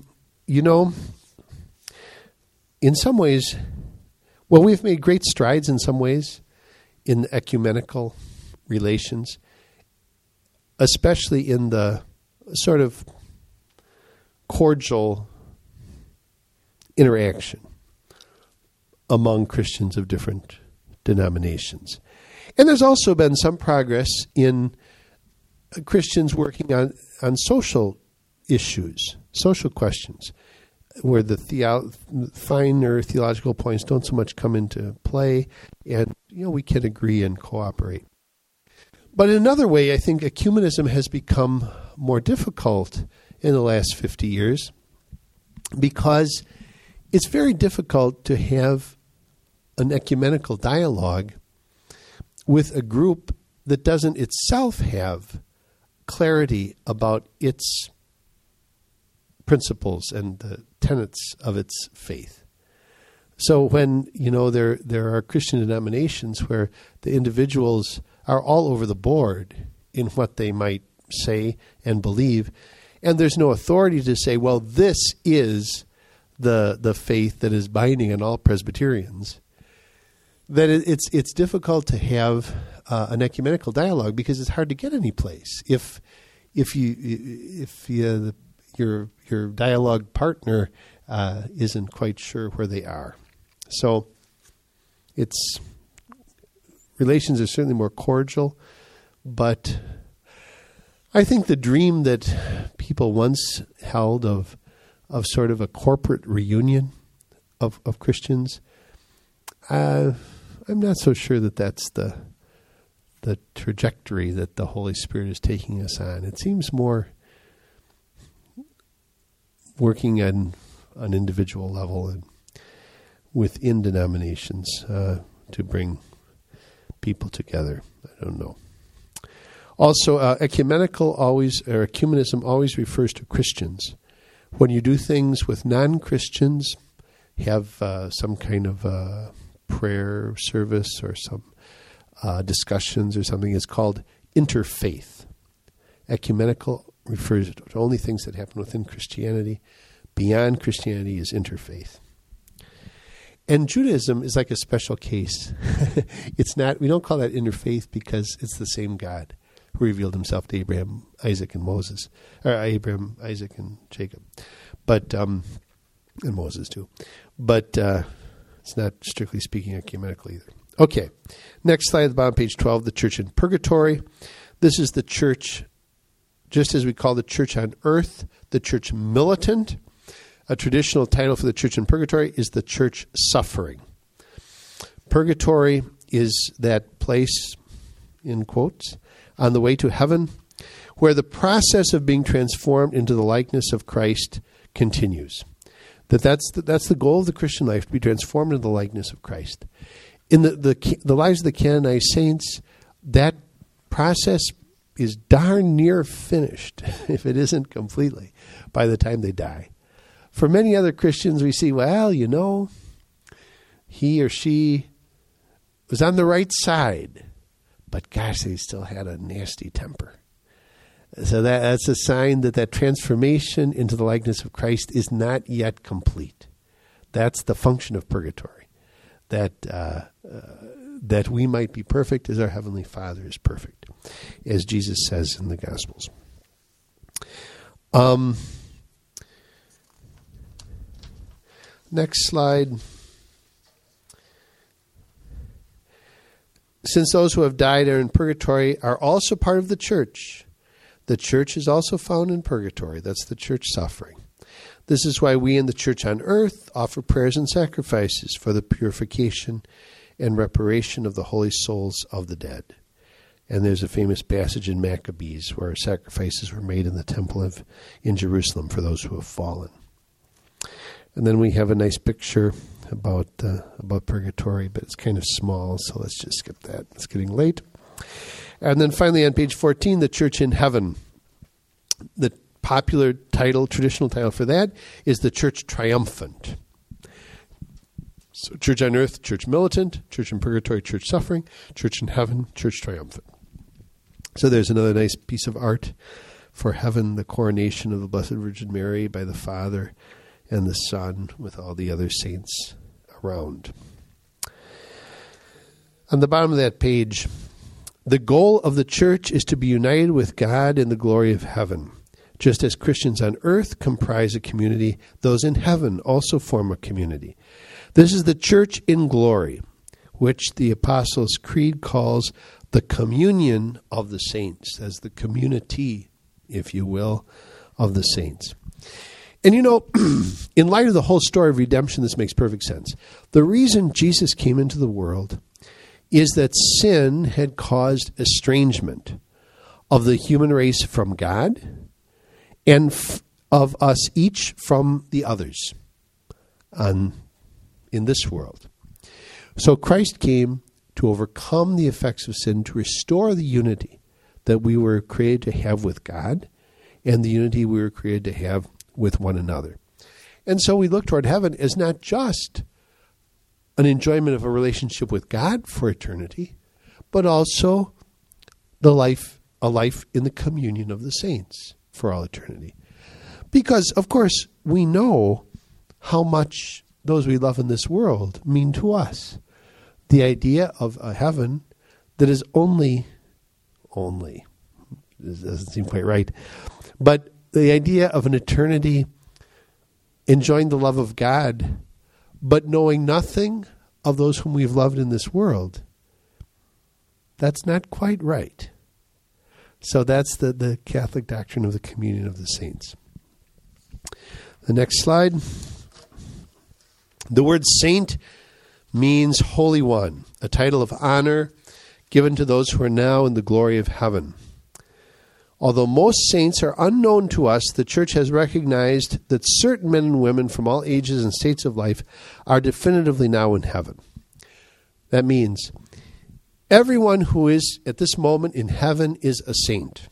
In some ways, well, we've made great strides in some ways in the ecumenical relations, especially in the sort of cordial interaction among Christians of different denominations. And there's also been some progress in Christians working on social issues, social questions, where the finer theological points don't so much come into play, and we can agree and cooperate. But in another way, I think ecumenism has become more difficult in the last 50 years because it's very difficult to have an ecumenical dialogue with a group that doesn't itself have clarity about its principles and the tenets of its faith. So when, there are Christian denominations where the individuals are all over the board in what they might say and believe, and there's no authority to say, well, this is the faith that is binding on all Presbyterians, then it's difficult to have an ecumenical dialogue because it's hard to get any place if your dialogue partner isn't quite sure where they are. So relations are certainly more cordial, but I think the dream that people once held of sort of a corporate reunion of Christians, I'm not so sure that that's the trajectory that the Holy Spirit is taking us on. It seems more working on an individual level and within denominations to bring people together. I don't know. Also, ecumenism always refers to Christians. When you do things with non-Christians, have some kind of prayer service or some discussions or something, it's called interfaith. Ecumenical refers to only things that happen within Christianity. Beyond Christianity is interfaith. And Judaism is like a special case. We don't call that interfaith because it's the same God who revealed himself to Abraham, Isaac, and Moses. Or Abraham, Isaac, and Jacob. But, and Moses too. But it's not strictly speaking ecumenical either. Okay, next slide at the bottom, page 12, the church in purgatory. This is the church, just as we call the church on earth, the church militant. A traditional title for the church in purgatory is the church suffering. Purgatory is that place, in quotes, on the way to heaven, where the process of being transformed into the likeness of Christ continues. That's the goal of the Christian life, to be transformed into the likeness of Christ. In the lives of the canonized saints, that process is darn near finished, if it isn't completely, by the time they die. For many other Christians, we see, well, he or she was on the right side, but gosh, they still had a nasty temper. So that's a sign that transformation into the likeness of Christ is not yet complete. That's the function of purgatory, that we might be perfect as our Heavenly Father is perfect, as Jesus says in the Gospels. Next slide. Since those who have died are in purgatory are also part of the church, the church is also found in purgatory. That's the church suffering. This is why we in the church on earth offer prayers and sacrifices for the purification and reparation of the holy souls of the dead. And there's a famous passage in Maccabees where sacrifices were made in the temple in Jerusalem for those who have fallen. And then we have a nice picture about purgatory, but it's kind of small, so let's just skip that. It's getting late. And then finally on page 14, the church in heaven. The popular title, traditional title for that, is the church triumphant. So church on earth, church militant, church in purgatory, church suffering, church in heaven, church triumphant. So there's another nice piece of art for heaven, the coronation of the Blessed Virgin Mary by the Father and the Son with all the other saints around. On the bottom of that page, the goal of the church is to be united with God in the glory of heaven. Just as Christians on earth comprise a community, those in heaven also form a community. This is the church in glory, which the Apostles' Creed calls the communion of the saints, as the community, if you will, of the saints. And in light of the whole story of redemption, this makes perfect sense. The reason Jesus came into the world is that sin had caused estrangement of the human race from God and of us each from the others in this world. So Christ came to overcome the effects of sin, to restore the unity that we were created to have with God and the unity we were created to have with one another. And so we look toward heaven as not just an enjoyment of a relationship with God for eternity, but also a life in the communion of the saints for all eternity. Because, of course, we know how much those we love in this world mean to us. The idea of a heaven that is only, this doesn't seem quite right, but the idea of an eternity enjoying the love of God, but knowing nothing of those whom we've loved in this world, that's not quite right. So that's the Catholic doctrine of the communion of the saints. The next slide. The word saint means holy one, a title of honor given to those who are now in the glory of heaven. Although most saints are unknown to us, the Church has recognized that certain men and women from all ages and states of life are definitively now in heaven. That means everyone who is at this moment in heaven is a saint.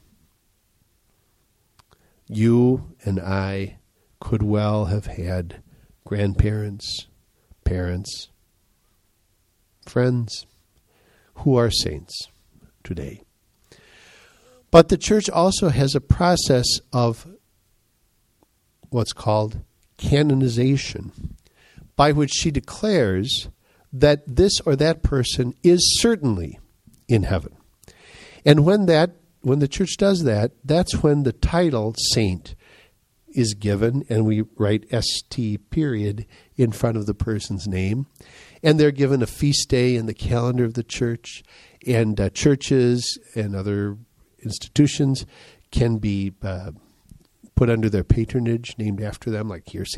You and I could well have had grandparents, parents, friends who are saints today. But the Church also has a process of what's called canonization, by which she declares that this or that person is certainly in heaven. And when the Church does that, that's when the title saint is given, and we write ST period in front of the person's name. And they're given a feast day in the calendar of the Church, and churches and other institutions can be put under their patronage, named after them, like here,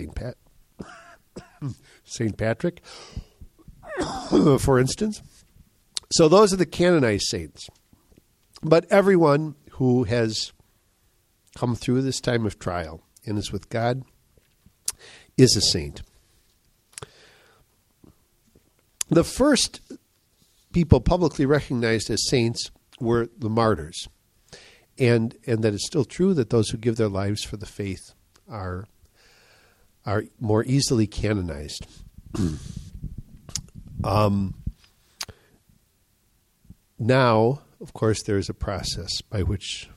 St. Patrick, for instance. So those are the canonized saints. But everyone who has come through this time of trial and is with God is a saint. The first people publicly recognized as saints were the martyrs. And that it's still true that those who give their lives for the faith are more easily canonized. Now, of course, there is a process by which,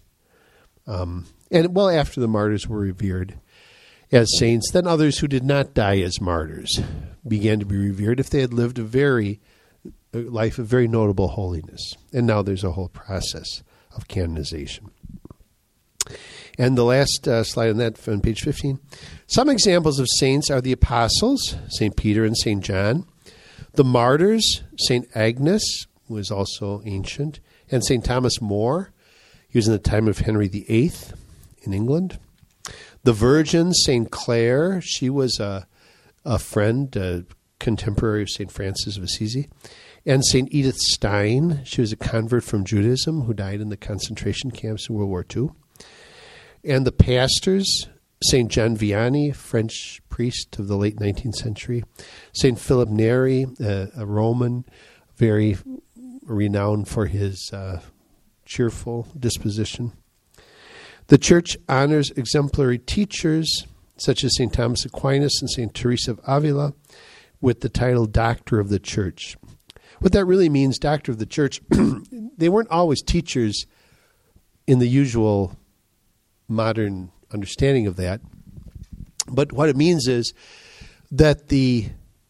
after the martyrs were revered as saints, then others who did not die as martyrs began to be revered if they had lived a life of very notable holiness. And now there's a whole process of canonization. And the last slide on that, on page 15. Some examples of saints are the apostles, St. Peter and St. John, the martyrs, St. Agnes, who is also ancient, and St. Thomas More. He was in the time of Henry VIII in England. The virgins, St. Clare, she was a friend, a contemporary of St. Francis of Assisi. And St. Edith Stein, she was a convert from Judaism who died in the concentration camps in World War II. And the pastors, St. John Vianney, French priest of the late 19th century. St. Philip Neri, a Roman, very renowned for his cheerful disposition. The Church honors exemplary teachers such as St. Thomas Aquinas and St. Teresa of Avila with the title Doctor of the Church. What that really means, Doctor of the Church, they weren't always teachers in the usual modern understanding of that. But what it means is that the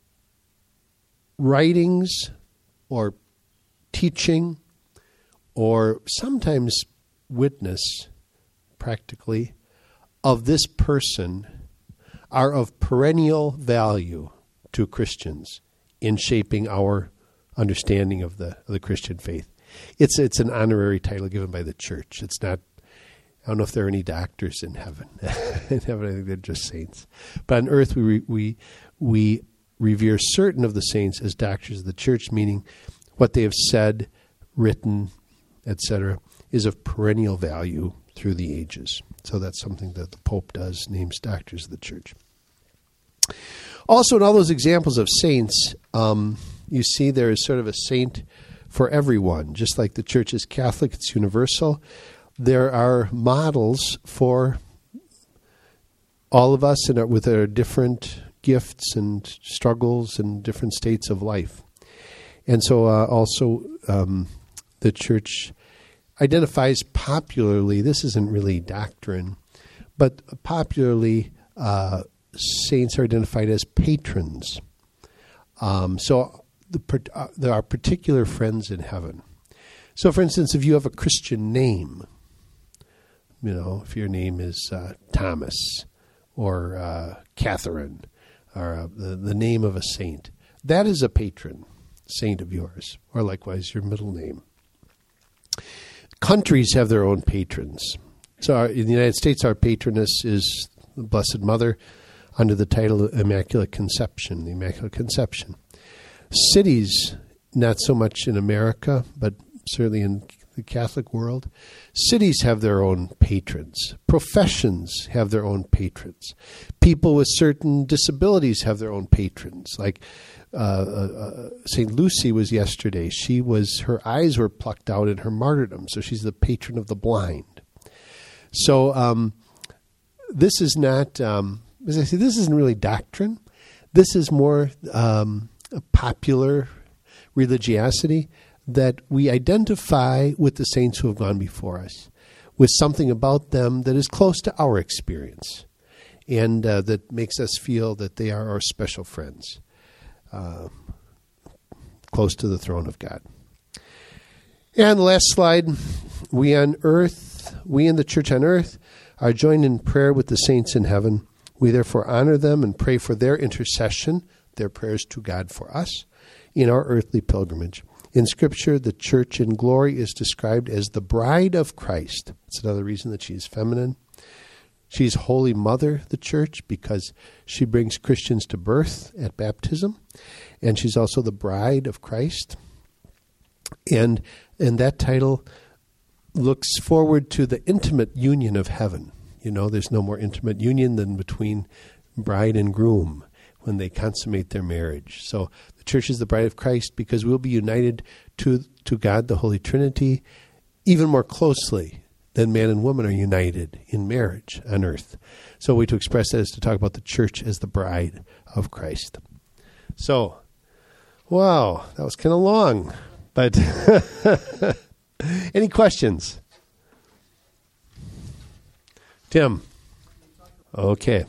writings or teaching or sometimes witness, practically, of this person are of perennial value to Christians in shaping our understanding of the Christian faith. It's an honorary title given by the Church. It's not, I don't know if there are any doctors in heaven. In heaven, I think they're just saints. But on earth, we revere certain of the saints as doctors of the Church, meaning what they have said, written, etc., is of perennial value through the ages. So that's something that the Pope does, names doctors of the Church. Also, in all those examples of saints, you see there is sort of a saint for everyone. Just like the Church is Catholic, it's universal. There are models for all of us with our different gifts and struggles and different states of life. And so also the church identifies popularly, this isn't really doctrine, but popularly saints are identified as patrons. So there are particular friends in heaven. So for instance, if you have a Christian name, if your name is Thomas or Catherine or the name of a saint, that is a patron saint of yours, or likewise your middle name. Countries have their own patrons. So in the United States, our patroness is the Blessed Mother under the title of Immaculate Conception, the Immaculate Conception. Cities, not so much in America, but certainly in the Catholic world, cities have their own patrons. Professions have their own patrons. People with certain disabilities have their own patrons. Like St. Lucy was yesterday. Her eyes were plucked out in her martyrdom, so she's the patron of the blind. So this is not, as I say, this isn't really doctrine. This is more a popular religiosity that we identify with the saints who have gone before us, with something about them that is close to our experience, and that makes us feel that they are our special friends, close to the throne of God. And the last slide, we in the church on earth, are joined in prayer with the saints in heaven. We therefore honor them and pray for their intercession, their prayers to God for us, in our earthly pilgrimage. In Scripture, the church in glory is described as the bride of Christ. That's another reason that she is feminine. She's Holy Mother, the church, because she brings Christians to birth at baptism. And she's also the bride of Christ. And that title looks forward to the intimate union of heaven. There's no more intimate union than between bride and groom when they consummate their marriage. So the church is the bride of Christ because we'll be united to God, the Holy Trinity, even more closely than man and woman are united in marriage on earth. So a way to express that is to talk about the church as the bride of Christ. So, wow, that was kind of long, but any questions? Tim? Okay.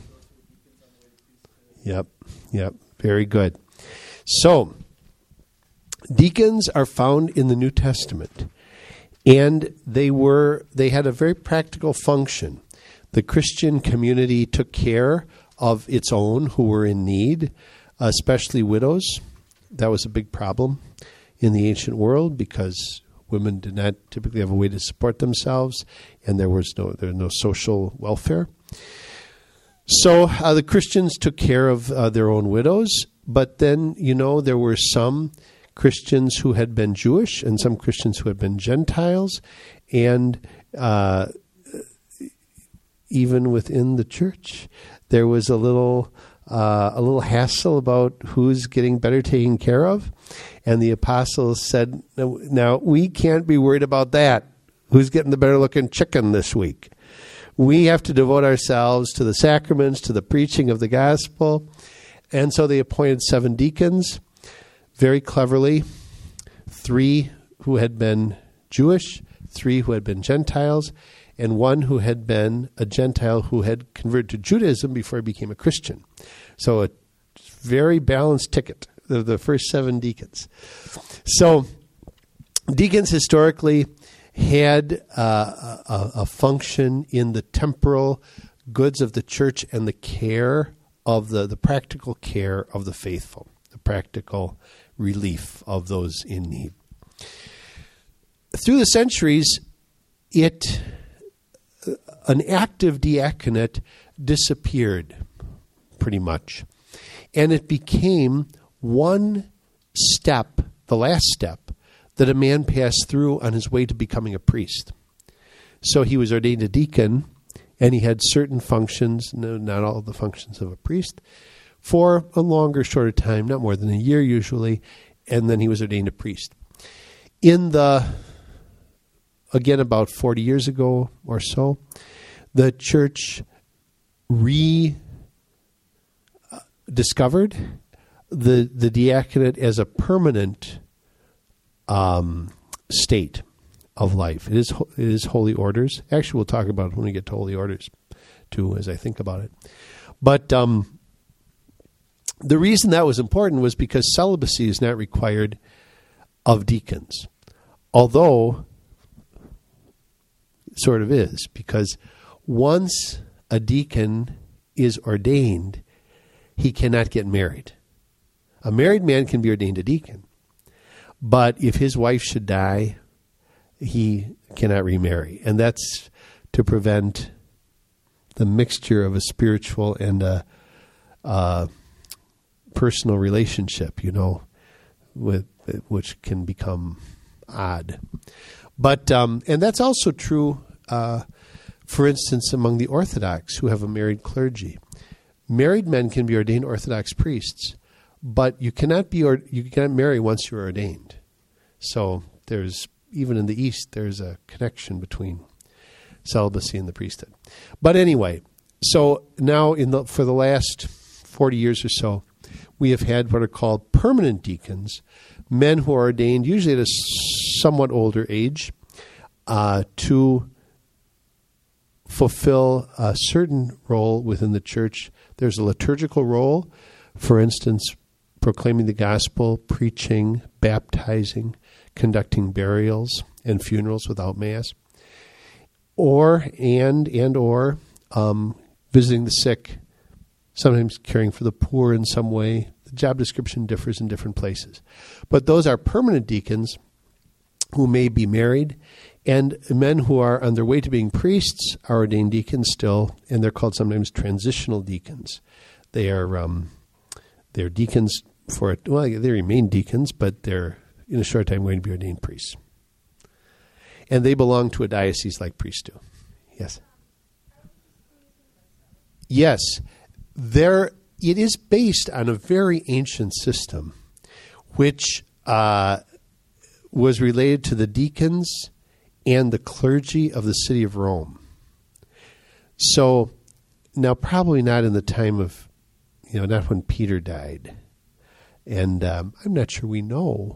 Yep. Very good. So, deacons are found in the New Testament, and they had a very practical function. The Christian community took care of its own who were in need, especially widows. That was a big problem in the ancient world because women did not typically have a way to support themselves, and there was no social welfare. So the Christians took care of their own widows, but then, there were some Christians who had been Jewish and some Christians who had been Gentiles, and even within the church, there was a little hassle about who's getting better taken care of, and the apostles said, "Now we can't be worried about that. Who's getting the better looking chicken this week? We have to devote ourselves to the sacraments, to the preaching of the gospel." And so they appointed 7 deacons, very cleverly, 3 who had been Jewish, 3 who had been Gentiles, and 1 who had been a Gentile who had converted to Judaism before he became a Christian. So a very balanced ticket, the first 7 deacons. So deacons historically had a function in the temporal goods of the church and the care of the practical care of the faithful, the practical relief of those in need. Through the centuries, an active diaconate disappeared pretty much, and it became one step, the last step, that a man passed through on his way to becoming a priest. So he was ordained a deacon, and he had certain functions, not all the functions of a priest, for a longer, shorter time, not more than a year usually, and then he was ordained a priest. Again, about 40 years ago or so, the church rediscovered the diaconate as a permanent state of life. It is holy orders. Actually, we'll talk about it when we get to holy orders, too, as I think about it. But the reason that was important was because celibacy is not required of deacons, although it sort of is, because once a deacon is ordained, he cannot get married. A married man can be ordained a deacon, but if his wife should die, he cannot remarry. And that's to prevent the mixture of a spiritual and a personal relationship, with which can become odd. But and that's also true, for instance, among the Orthodox who have a married clergy. Married men can be ordained Orthodox priests, but you cannot marry once you're ordained. So even in the East, there's a connection between celibacy and the priesthood. But anyway, so now for the last 40 years or so, we have had what are called permanent deacons, men who are ordained usually at a somewhat older age to fulfill a certain role within the church. There's a liturgical role, for instance, proclaiming the gospel, preaching, baptizing, conducting burials and funerals without mass, or visiting the sick, sometimes caring for the poor in some way. The job description differs in different places. But those are permanent deacons who may be married, and men who are on their way to being priests are ordained deacons still, and they're called sometimes transitional deacons. They're deacons they remain deacons, but they're in a short time going to be ordained priests. And they belong to a diocese like priests do. Yes? Yes. It is based on a very ancient system, which was related to the deacons and the clergy of the city of Rome. So, now probably not in the time of, not when Peter died. And I'm not sure we know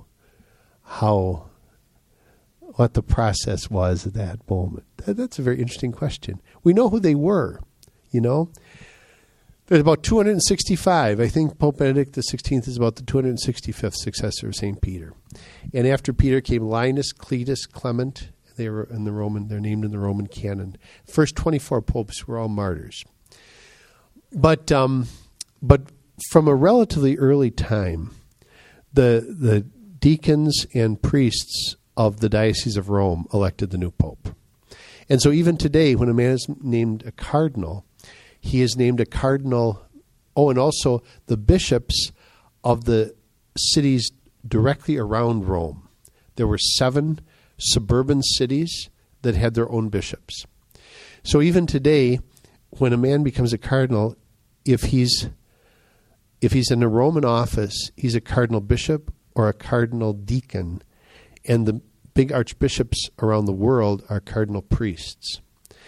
what the process was at that moment. That's a very interesting question. We know who they were, There's about 265. I think Pope Benedict XVI is about the 265th successor of St. Peter. And after Peter came Linus, Cletus, Clement. They're named in the Roman canon. First 24 popes were all martyrs. But from a relatively early time, the deacons and priests of the Diocese of Rome elected the new pope. And so even today, when a man is named a cardinal, he is named a cardinal. Oh, and also the bishops of the cities directly around Rome. There were 7 suburban cities that had their own bishops. So even today, when a man becomes a cardinal, if he's in a Roman office, he's a cardinal bishop or a cardinal deacon, and the big archbishops around the world are cardinal priests.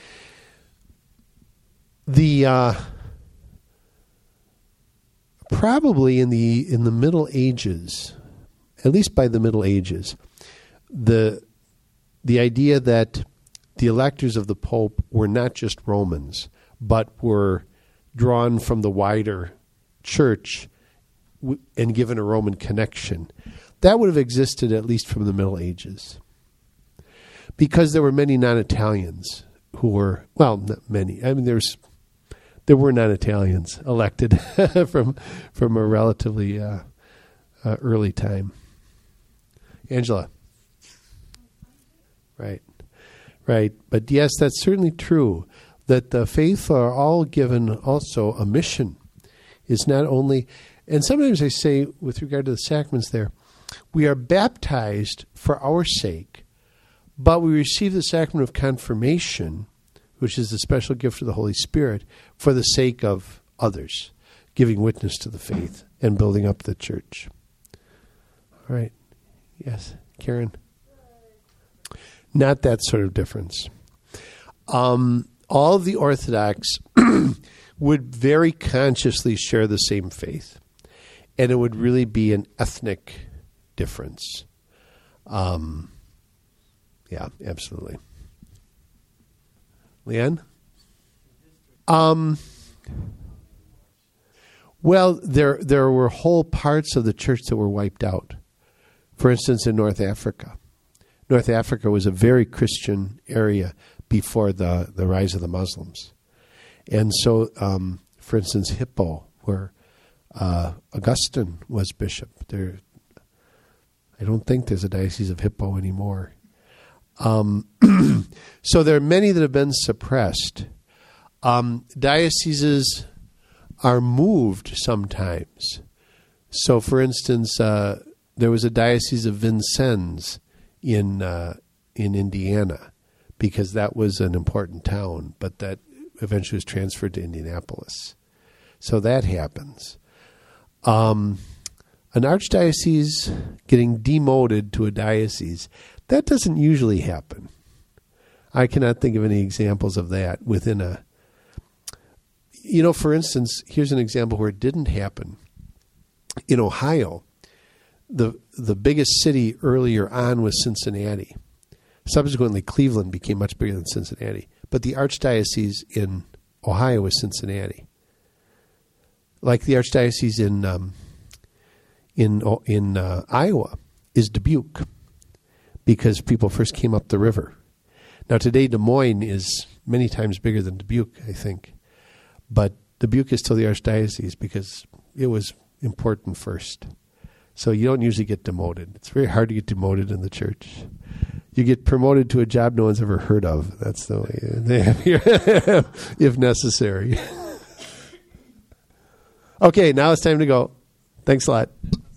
Probably in the Middle Ages, at least by the Middle Ages, the idea that the electors of the Pope were not just Romans, but were drawn from the wider church and given a Roman connection, that would have existed at least from the Middle Ages. Because there were many non-Italians who were, not many, there were non-Italians elected from a relatively early time. Angela. Right. But yes, that's certainly true, that the faithful are all given also a mission. Is not only, and sometimes I say with regard to the sacraments there, we are baptized for our sake, but we receive the sacrament of confirmation, which is the special gift of the Holy Spirit, for the sake of others, giving witness to the faith and building up the church. All right. Yes, Karen? Not that sort of difference. All of the Orthodox, would very consciously share the same faith. And it would really be an ethnic difference. Yeah, absolutely. Leanne? Well, there were whole parts of the church that were wiped out. For instance, in North Africa. North Africa was a very Christian area before the rise of the Muslims. And so, for instance, Hippo, where Augustine was bishop. I don't think there's a diocese of Hippo anymore. So there are many that have been suppressed. Dioceses are moved sometimes. So, for instance, there was a diocese of Vincennes in Indiana because that was an important town, but that eventually was transferred to Indianapolis. So that happens. An archdiocese getting demoted to a diocese, that doesn't usually happen. I cannot think of any examples of that within a... for instance, here's an example where it didn't happen. In Ohio, the biggest city earlier on was Cincinnati. Subsequently, Cleveland became much bigger than Cincinnati. But the archdiocese in Ohio was Cincinnati. Like the archdiocese in Iowa is Dubuque, because people first came up the river. Now today Des Moines is many times bigger than Dubuque, I think. But Dubuque is still the archdiocese because it was important first. So you don't usually get demoted. It's very hard to get demoted in the church. You get promoted to a job no one's ever heard of. That's the way they have here, if necessary. Okay, now it's time to go. Thanks a lot.